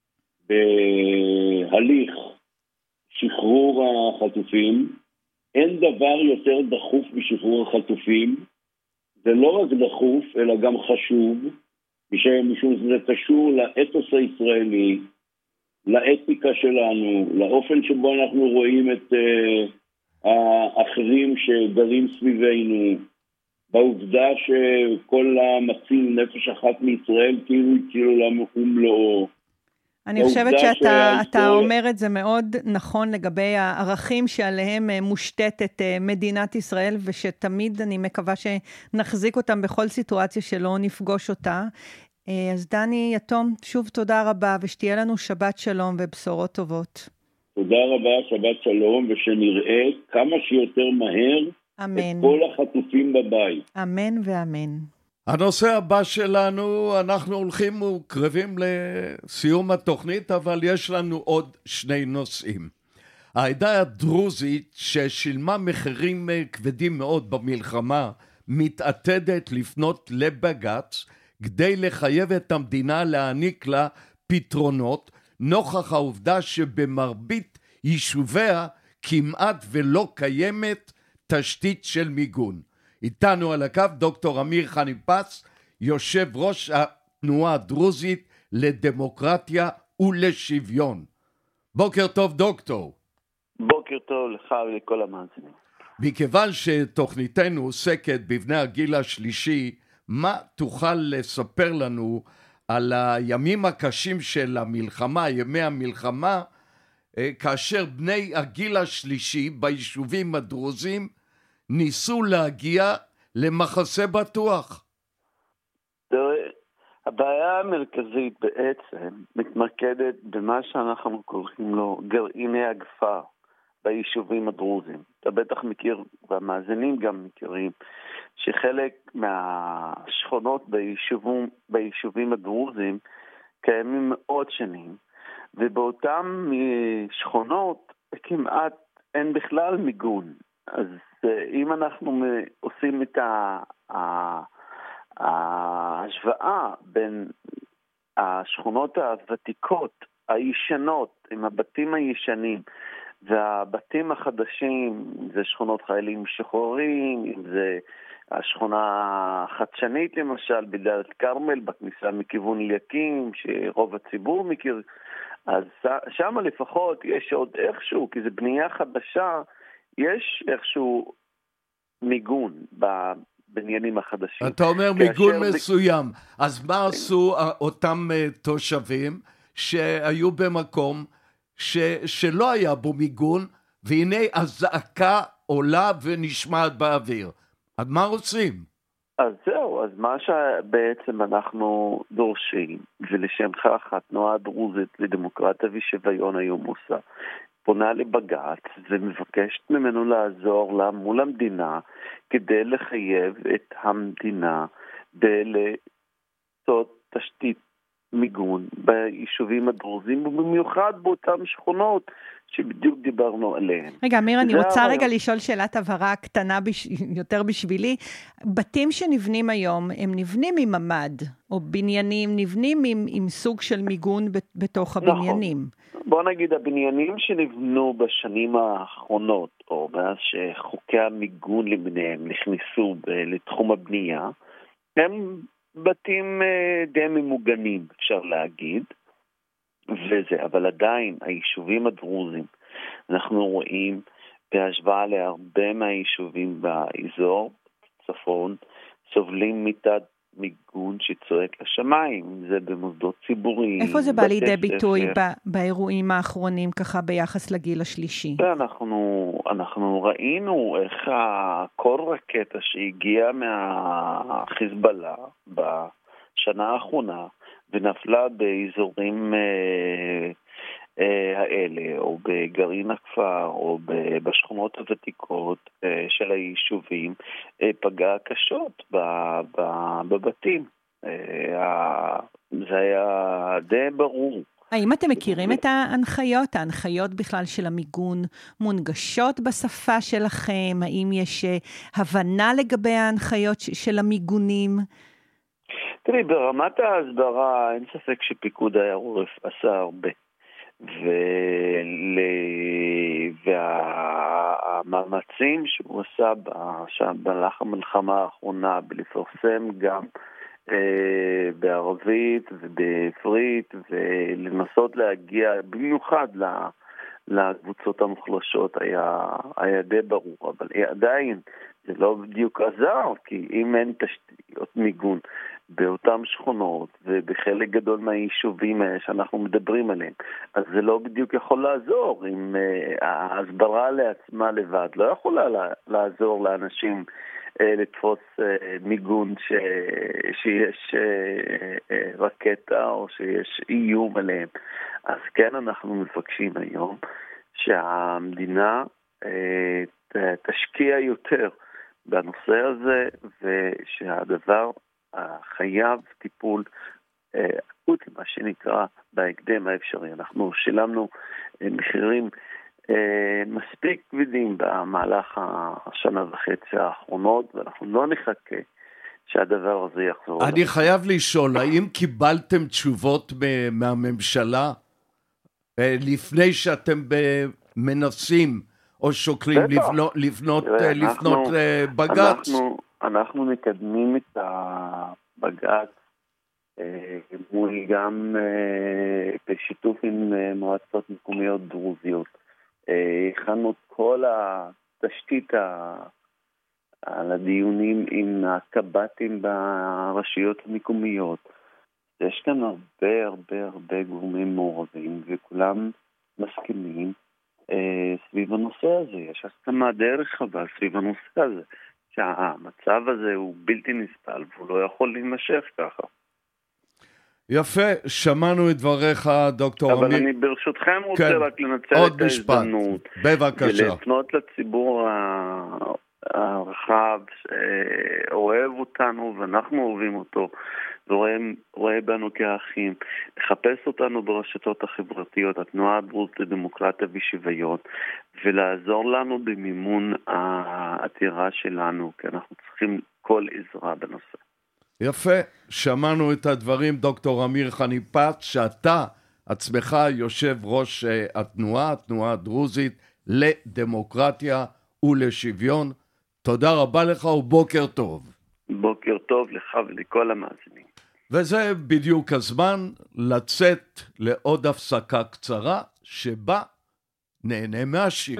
בהליך שחרור החטופים. אין דבר יותר דחוף משחרור החטופים. זה לא רק דחוף, אלא גם חשוב, משום שזה קשור לאתוס הישראלי, לאתיקה שלנו, לאופן שבו אנחנו רואים את uh, האחרים שגרים סביבנו, בעובדה שכל המציל נפש אחת מישראל כאילו כאילו למלואו. אני חושבת שאתה אתה אומר את זה מאוד נכון לגבי הערכים שעליהם מושתתת מדינת ישראל, ושתמיד אני מקווה שנחזיק אותם בכל סיטואציה שלא נפגוש אותה. אז דני יתום, שוב תודה רבה, ושתהיה לנו שבת שלום ובשורות טובות. תודה רבה, שבת שלום, ושנראה כמה שיותר מהר אמן. את כל החטופים בבית. אמן ואמן. הנושא הבא שלנו, אנחנו הולכים וקרבים לסיום התוכנית, אבל יש לנו עוד שני נושאים. העדה הדרוזית ששילמה מחירים כבדים מאוד במלחמה, מתעתדת לפנות לבג"ץ כדי לחייב את המדינה להעניק לה פתרונות, נוכח העובדה שבמרבית יישוביה כמעט ולא קיימת תשתית של מיגון. איתנו על הקו דוקטור אמיר חניפס, יושב ראש התנועה הדרוזית לדמוקרטיה ולשוויון. בוקר טוב דוקטור. בוקר טוב לך ולכל המאזינים. מכיוון שתוכניתנו עוסקת בבני הגיל השלישי, מה תוכל לספר לנו על הימים הקשים של המלחמה, ימי המלחמה, כאשר בני הגיל השלישי ביישובים הדרוזים ניסו להגיע למחסה בטוח? תראה, הבעיה המרכזית בעצם מתמקדת במה שאנחנו קוראים לו גרעיני הכפר ביישובים הדרוזים. אתה בטח מכיר, והמאזינים גם מכירים, שחלק מהשכונות ביישובים, ביישובים הדרוזים קיימים מאות שנים, ובאותם שכונות כמעט אין בכלל מיגון. אז אם אנחנו עושים את ההשוואה בין השכונות הוותיקות הישנות, עם הבתים הישנים, והבתים החדשים, זה שכונות חיילים משוחררים, אם זה השכונה החדשנית למשל, בדלת כרמל, בכניסה מכיוון אליקים, שרוב הציבור מכיר, אז שם לפחות יש עוד איכשהו, כי זה בנייה חדשה, יש איכשהו מיגון בבניינים החדשים. אתה אומר מיגון מסוים, אז מה עשו אותם תושבים שהיו במקום ש, שלא היה בו מיגון, והנה הזעקה עולה ונשמעת באוויר. אז מה רוצים? אז זהו, אז מה שבעצם אנחנו דורשים, ולשם כך התנועה הדרוזית לדמוקרטיה ושוויון היום עושה, פונה לבג"ץ ומבקשת ממנו לעזור לה מול המדינה, כדי לחייב את המדינה בלעשות תשתית מיגון ביישובים הדרוזים, ובמיוחד באותם שכונות שבדיוק דיברנו עליהן. רגע, אמיר, אני רוצה הרעיון. רגע לשאול שאלת הבהרה קטנה בש... יותר בשבילי. בתים שנבנים היום, הם נבנים עם ממד, או בניינים נבנים עם, עם סוג של מיגון בתוך הבניינים. נכון. בוא נגיד, הבניינים שנבנו בשנים האחרונות, או מאז שחוקי המיגון למיניהם נכנסו ב... לתחום הבנייה, הם בתים די ממוגנים, אפשר להגיד, וזה, אבל עדיין היישובים הדרוזים, אנחנו רואים בהשוואה להרבה מהיישובים באזור, צפון, סובלים מתת מיגון שצועק לשמיים, זה במוסדות ציבוריים. איפה זה בא לידי ביטוי באירועים האחרונים ככה ביחס לגיל השלישי? אנחנו, אנחנו ראינו איך כל רקטה שהגיעה מהחיזבאללה בשנה האחרונה, ונפלה באזורים אה, אה, האלה, או בגרעין הכפר, או בשכונות הוותיקות אה, של היישובים, אה, פגעה קשות ב, ב, בבתים. אה, זה היה די ברור. האם אתם מכירים את ההנחיות? ההנחיות בכלל של המיגון מונגשות בשפה שלכם? האם יש הבנה לגבי ההנחיות של המיגונים? תראי, ברמת ההסברה אין ספק שפיקוד העורף עשה הרבה. ול... והמאמצים שהוא עשה במהלך המלחמה האחרונה בלפרסם גם אה, בערבית ובעברית ולנסות להגיע במיוחד לקבוצות המוחלשות היה, היה די ברור, אבל עדיין זה לא בדיוק עזר, כי אם אין תשתיות מיגון באותם שכונות ובחלק גדול מהיישובים שאנחנו מדברים עליהם, אז זה לא בדיוק יכול לעזור. אם uh, ההסברה לעצמה לבד לא יכולה לעזור לאנשים uh, לתפוס uh, מיגון ש... שיש uh, uh, רקטה או שיש איום עליהם. אז כן, אנחנו מבקשים היום שהמדינה uh, תשקיע יותר בנושא הזה, ושהדבר חייב טיפול אקוטי, מה שנקרא בהקדם האפשרי. אנחנו שילמנו מחירים מספיק כבדים במהלך השנה וחצי האחרונות, ואנחנו לא נחכה שהדבר הזה יחזור. אני חייב לשאול, האם קיבלתם תשובות מהממשלה לפני שאתם מנסים או שוקלים לבנות, לבנות, לפנות לבג"ץ? אנחנו, אנחנו מקדמים את הבג"ץ מול גם בשיתוף עם מועצות מקומיות דרוזיות. הכנו את כל התשתית על הדיונים עם הקב"טים ברשויות המקומיות. יש כאן הרבה הרבה הרבה גורמים מעורבים, וכולם מסכימים סביב הנושא הזה. יש הסכמה די רחבה סביב הנושא הזה, שהמצב הזה הוא בלתי נסבל, והוא לא יכול להימשך ככה. יפה, שמענו את דבריך, דוקטור אמיר. אבל אני ברשותכם רוצה כן, רק לנצל את ההזדמנות. בבקשה. ולפנות לציבור הרחב שאוהב אותנו, ואנחנו אוהבים אותו, ורואה בנו כאחים, לחפש אותנו ברשתות החברתיות, התנועה הדרוזית לדמוקרטיה ושוויון, ולעזור לנו במימון העתירה שלנו, כי אנחנו צריכים כל עזרה בנושא. יפה, שמענו את הדברים, דוקטור אמיר חניפת, שאתה עצמך יושב ראש התנועה, התנועה הדרוזית לדמוקרטיה ולשוויון. תודה רבה לך ובוקר טוב. בוקר טוב לך ולכל המאזינים. וזה בדיוק הזמן לצאת לעוד הפסקה קצרה שבה נהנה מהשיר.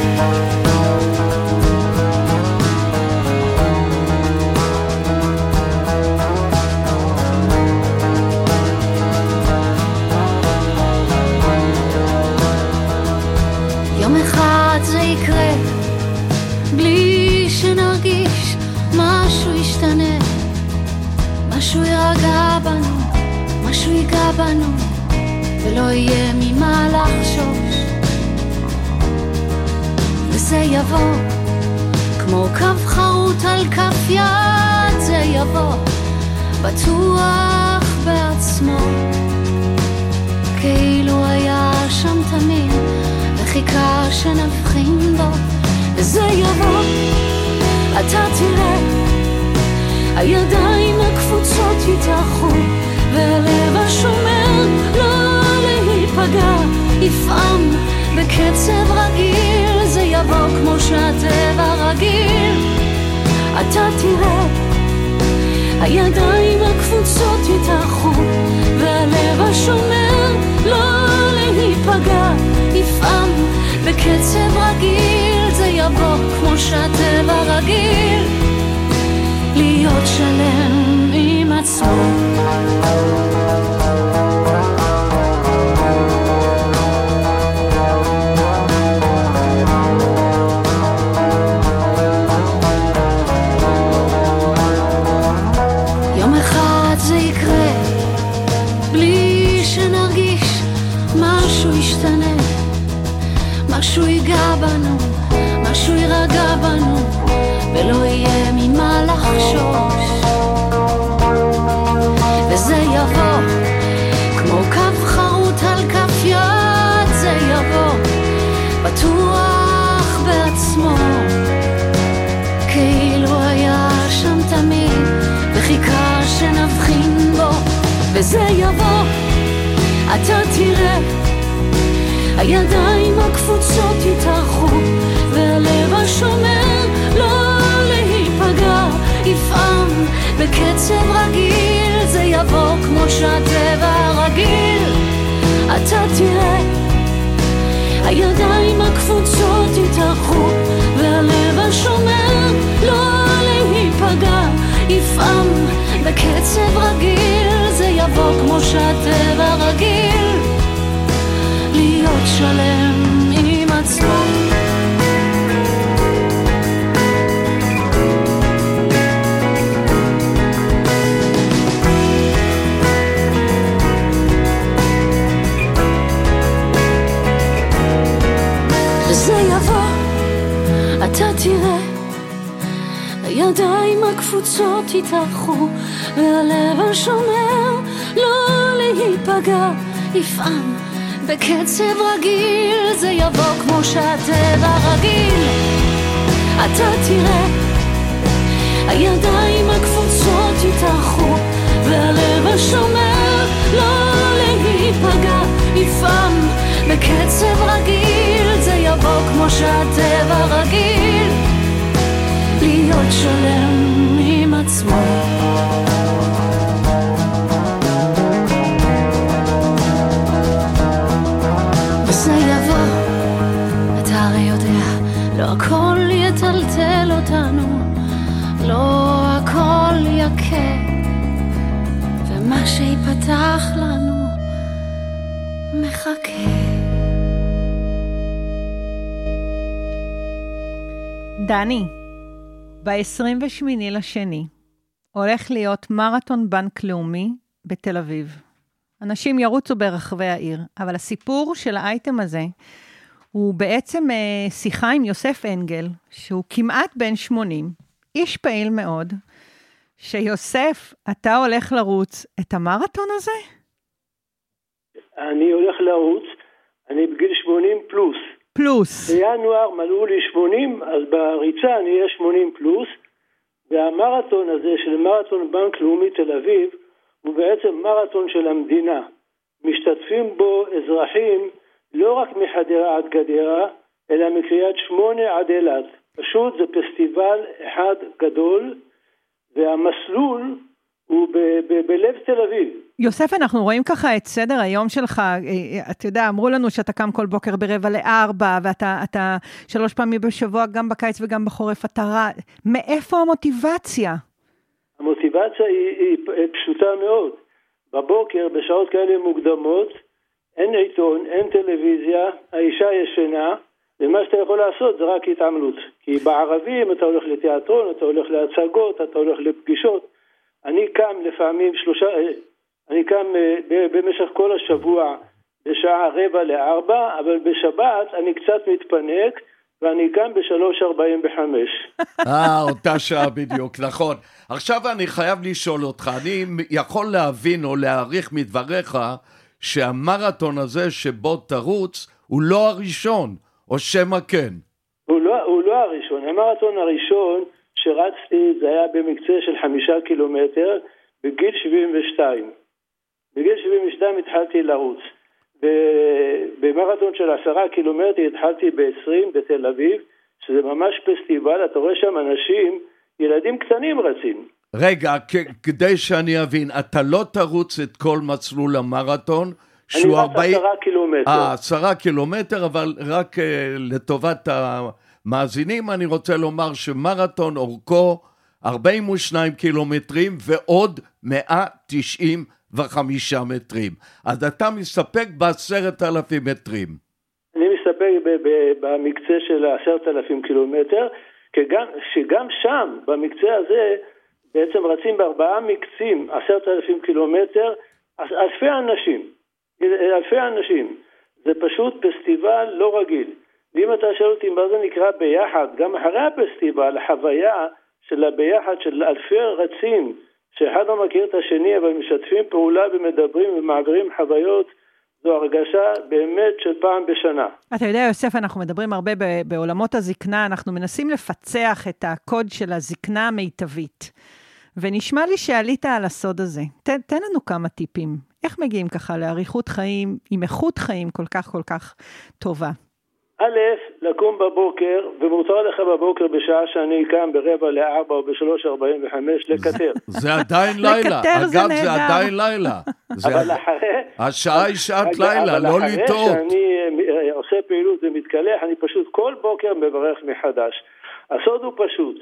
יום אחד זה יקרה בלי שנרגיש משהו ישתנה, משהו ירגע בנו, משהו ייגע בנו, ולא יהיה ממה לחשוש. וזה יבוא כמו קו חרוט על כף יד, זה יבוא בטוח בעצמו, כאילו היה שם תמיד וחיכה שנבחין בו. וזה יבוא, אתה תראה, הידיים הקפוצות יתאחו, והלב השומר לא להיפגע יפעם בקצב רגיל. זה יבוא כמו שהטבע רגיל, אתה תראה, הידיים הקפוצות יתאחו, והלב השומר לא להיפגע יפעם בקצב רגיל. זה יבוא כמו שהטבע רגיל, להיות שלם עם עצמו. יום אחד זה יקרה בלי שנרגיש משהו ישתנה, משהו ייגע בנו, משהו יירגע בנו, ולא יהיה ממה לחשוש. וזה יבוא כמו קו חרוט על כף יד, זה יבוא בטוח בעצמו, כאילו היה שם תמיד וחיכה שנבחין בו. וזה יבוא, אתה תראה, הידיים הקפוצות יתאחו, והלב השומר לא להיפגע יפעם בקצב רגיל. זה יבוא כמו שהטבע רגיל, אתה תראה, הידיים הקפוצות יתאחו, והלב השומר לא להיפגע יפעם בקצב רגיל. זה יבוא כמו שהטבע רגיל, להיות שלם עם עצמו. וזה יבוא, אתה תראה, הידיים הקפוצות יתאחו, והלב השומר לא להיפגע יפעם בקצב רגיל. זה יבוא כמו שהטבע רגיל, אתה תראה, הידיים הקפוצות יתאחו, והלב השומר לא להיפגע יפעם בקצב רגיל. זה יבוא כמו שהטבע רגיל, להיות שלם עם עצמו. וזה יבוא, אתה הרי יודע, לא הכל יטלטל אותנו, לא הכל יקה, ומה שיפתח לנו מחכה. דני, ב-עשרים ושמונה לשני הולך להיות מרתון בנק לאומי בתל אביב. אנשים ירוצו ברחבי העיר, אבל הסיפור של האייטם הזה הוא בעצם אה, שיחה עם יוסף אנגל, שהוא כמעט בן שמונים, איש פעיל מאוד, שיוסף, אתה הולך לרוץ את המרתון הזה? אני הולך לרוץ, אני בגיל שמונים פלוס. פלוס. בינואר מלאו לי שמונים, אז בריצה אני אהיה שמונים פלוס, והמרתון הזה של מרתון בנק לאומי תל אביב, הוא בעצם מרתון של המדינה. משתתפים בו אזרחים לא רק מחדרה עד גדרה, אלא מקריית שמונה עד אילת. פשוט זה פסטיבל אחד גדול, והמסלול הוא ב- ב- בלב תל אביב. יוסף, אנחנו רואים ככה את סדר היום שלך, אתה יודע, אמרו לנו שאתה קם כל בוקר ברבע לארבע, ואתה אתה שלוש פעמים בשבוע, גם בקיץ וגם בחורף, אתה רע. מאיפה המוטיבציה? המוטיבציה היא, היא, היא פשוטה מאוד. בבוקר, בשעות כאלה מוקדמות, אין עיתון, אין טלוויזיה, האישה ישנה, ומה שאתה יכול לעשות זה רק התעמלות. כי בערבים אתה הולך לתיאטרון, אתה הולך להצגות, אתה הולך לפגישות. אני קם לפעמים שלושה, אני קם במשך כל השבוע בשעה רבע לארבע, אבל בשבת אני קצת מתפנק, ואני קם בשלוש ארבעים וחמש. אה, אותה שעה בדיוק, נכון. עכשיו אני חייב לשאול אותך, אני יכול להבין או להעריך מדבריך, שהמרתון הזה שבו תרוץ, הוא לא הראשון, או שמה כן? הוא לא, הוא לא הראשון. המרתון הראשון שרצתי, זה היה במקצה של חמישה קילומטר, בגיל שבעים ושתיים. בגיל שבעים ושתיים התחלתי לרוץ. במרתון של עשרה קילומטר התחלתי ב-עשרים בתל אביב, שזה ממש פסטיבל, אתה רואה שם אנשים, ילדים קטנים רצים. רגע, כדי שאני אבין, אתה לא תרוץ את כל מסלול המרתון, אני רץ ארבעים... עשרה קילומטר. אה, עשרה קילומטר, אבל רק uh, לטובת המאזינים, אני רוצה לומר שמרתון אורכו ארבעים ושניים קילומטרים, ועוד מאה תשעים וחמישה מטרים. אז אתה מסתפק בעשרת אלפים מטרים. אני מסתפק במקצה של עשרת אלפים קילומטר, שגם, שגם שם, במקצה הזה, בעצם רצים בארבעה מקצים, עשרת אלפים קילומטר, אלפי אנשים, אלפי אנשים. זה פשוט פסטיבל לא רגיל. ואם אתה שואל אותי מה זה נקרא ביחד, גם אחרי הפסטיבל, החוויה של הביחד של אלפי רצים, שאחד לא מכיר את השני, אבל משתפים פעולה ומדברים ומעבירים חוויות, זו הרגשה באמת של פעם בשנה. אתה יודע, יוסף, אנחנו מדברים הרבה בעולמות הזקנה, אנחנו מנסים לפצח את הקוד של הזקנה המיטבית. ונשמע לי שעלית על הסוד הזה. תן, תן לנו כמה טיפים. איך מגיעים ככה לאריכות חיים, עם איכות חיים כל כך כל כך טובה? א', לקום בבוקר, ומותר לך בבוקר בשעה שאני קם ברבע לארבע או בשלוש ארבעים וחמש לקטר. זה עדיין לילה. אגב, זה עדיין לילה. אבל אחרי... השעה היא שעת לילה, לא לטעות. אבל אחרי שאני עושה פעילות ומתקלח, אני פשוט כל בוקר מברך מחדש. הסוד הוא פשוט.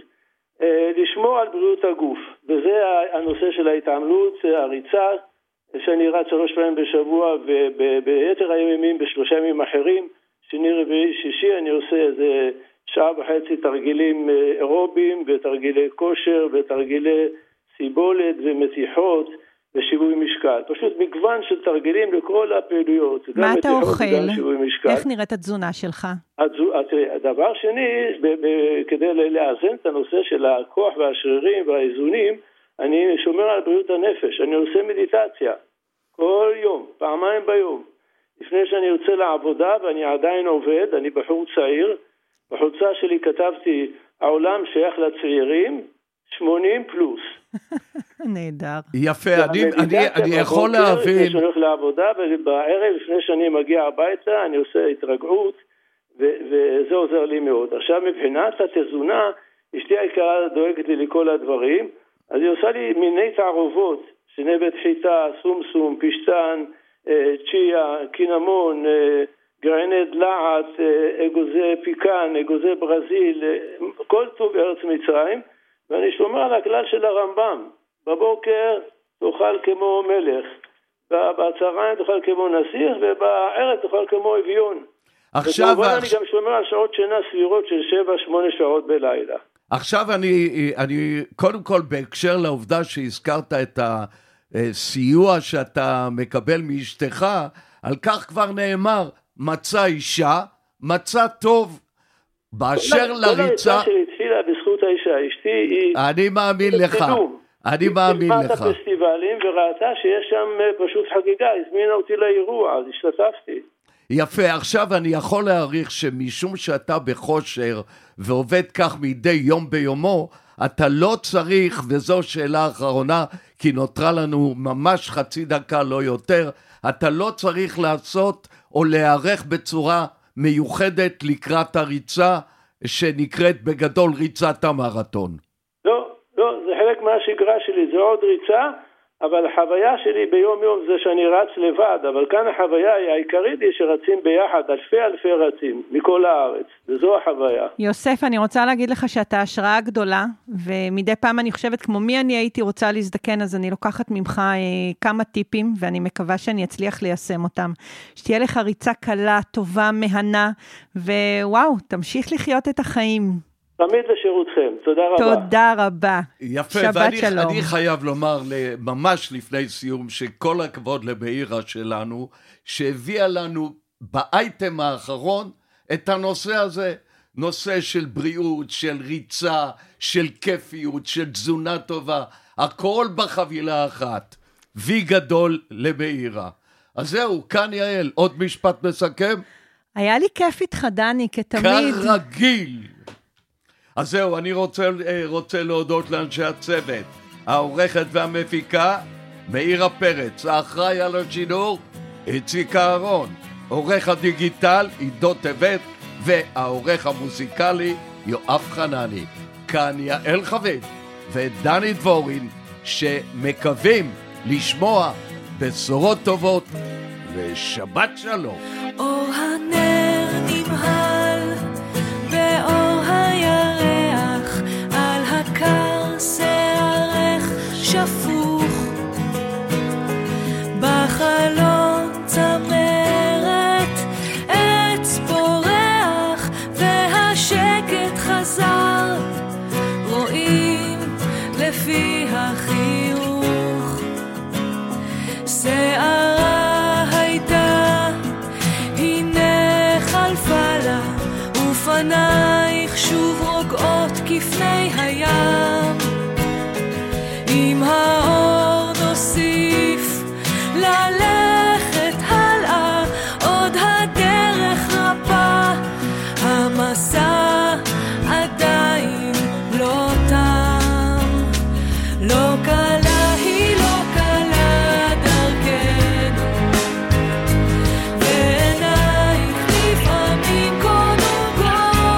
לשמור על בריאות הגוף, וזה הנושא של ההתעמלות, הריצה, שאני רץ שלוש פעמים בשבוע, וביתר הימים, בשלושה ימים אחרים, שני רביעי שישי, אני עושה איזה שעה וחצי תרגילים אירוביים, ותרגילי כושר, ותרגילי סיבולת, ומתיחות, ושיווי משקל. פשוט מגוון של תרגילים לכל הפעילויות. מה אתה אוכל? איך נראית התזונה שלך? הדבר שני, כדי לאזן את הנושא של הכוח והשרירים והאיזונים, אני שומר על בריאות הנפש. אני עושה מדיטציה כל יום, פעמיים ביום. לפני שאני יוצא לעבודה, ואני עדיין עובד, אני בחור צעיר, בחולצה שלי כתבתי, העולם שייך לצעירים, שמונים פלוס. נהדר. יפה, אני, אני, אני יכול להבין. לפני שאני הולך לעבודה, ובערב, לפני שאני מגיע הביתה, אני עושה התרגעות, ו- וזה עוזר לי מאוד. עכשיו, מבחינת התזונה, אשתי היקרה דואגת לי לכל הדברים, אז היא עושה לי מיני תערובות, שנבת חיטה, סומסום, פשטן, צ'יה, קינמון, גרעיני דלעת, אגוזי פיקן, אגוזי ברזיל, כל טוב ארץ מצרים, ואני שומר על הכלל של הרמב"ם. בבוקר תאכל כמו מלך, בצהריים תאכל כמו נסיך, ובערב תאכל כמו אביון. עכשיו... וכמובן אני גם שומר על שעות שינה סבירות של שבע שמונה שעות בלילה. עכשיו אני, אני קודם כל בהקשר לעובדה שהזכרת את הסיוע שאתה מקבל מאשתך, על כך כבר נאמר, מצא אישה, מצא טוב, באשר לריצה... כל הריצה שלי התחילה בזכות האישה, אשתי היא... אני מאמין לך, אני מאמין לך. היא הפסטיבלים וראתה שיש שם פשוט חגיגה, הזמינה אותי לאירוע, אז השתתפתי. יפה, עכשיו אני יכול להעריך שמשום שאתה בחושר ועובד כך מדי יום ביומו, אתה לא צריך, וזו שאלה אחרונה, כי נותרה לנו ממש חצי דקה, לא יותר, אתה לא צריך לעשות או להיערך בצורה מיוחדת לקראת הריצה, שנקראת בגדול ריצת המרתון. לא, לא, זה חלק מהשגרה שלי, זה עוד ריצה, אבל החוויה שלי ביום יום זה שאני רץ לבד, אבל כאן החוויה העיקרית היא שרצים ביחד, אלפי אלפי רצים מכל הארץ, וזו החוויה. יוסף, אני רוצה להגיד לך שאתה השראה גדולה, ומדי פעם אני חושבת כמו מי אני הייתי רוצה להזדקן, אז אני לוקחת ממך אה, כמה טיפים, ואני מקווה שאני אצליח ליישם אותם. שתהיה לך ריצה קלה, טובה, מהנה, ווואו, תמשיך לחיות את החיים. תמיד לשירותכם, תודה רבה. תודה רבה. יפה, שבת ואני, שלום. אני חייב לומר ממש לפני סיום, שכל הכבוד לבאירה שלנו, שהביאה לנו באייטם האחרון את הנושא הזה, נושא של בריאות, של ריצה, של כיפיות, של תזונה טובה, הכל בחבילה אחת. וי גדול לבאירה. אז זהו, כאן יעל, עוד משפט מסכם? היה לי כיף איתך, דני, כתמיד. כרגיל. אז זהו, אני רוצה, רוצה להודות לאנשי הצוות, העורכת והמפיקה, מאירה פרץ, האחראי על השידור, איציק אהרון, עורך הדיגיטל, עידו טבת, והעורך המוזיקלי, יואב חנני. כאן יעל חביב ודני דבורין, שמקווים לשמוע בשורות טובות, ושבת שלום. אור הנר נמהל באור הירח, על הקר שערך שפוך, בחלון צמרת עץ פורח, והשקט חזר, רואים לפי החיוך. שערה הייתה, הנה חלפה לה, ופנייך שוב רוגעות כפני הים. עם האור נוסיף ללכת הלאה, עוד הדרך רבה, המסע עדיין לא תם. לא קלה היא לא קלה דרכנו, ועינייך לפעמים קונוגות,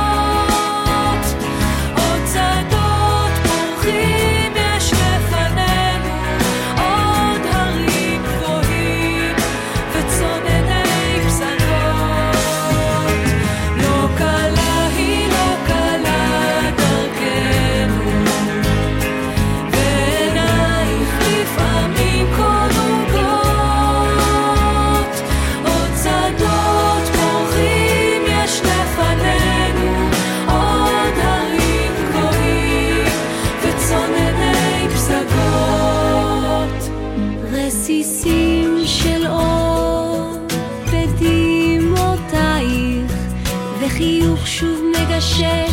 עוד צעדות פורחים יש לפנינו, עוד הרים גבוהים וצונני פסגות. לא קלה היא לא קלה דרכנו, ועינייך לפעמים קונוגות, עוד צעדות פורחים יש לפנינו, עוד הרים גבוהים וצונני פסגות. רסיסים של אור בדמעותייך, וחיוך שוב מגשש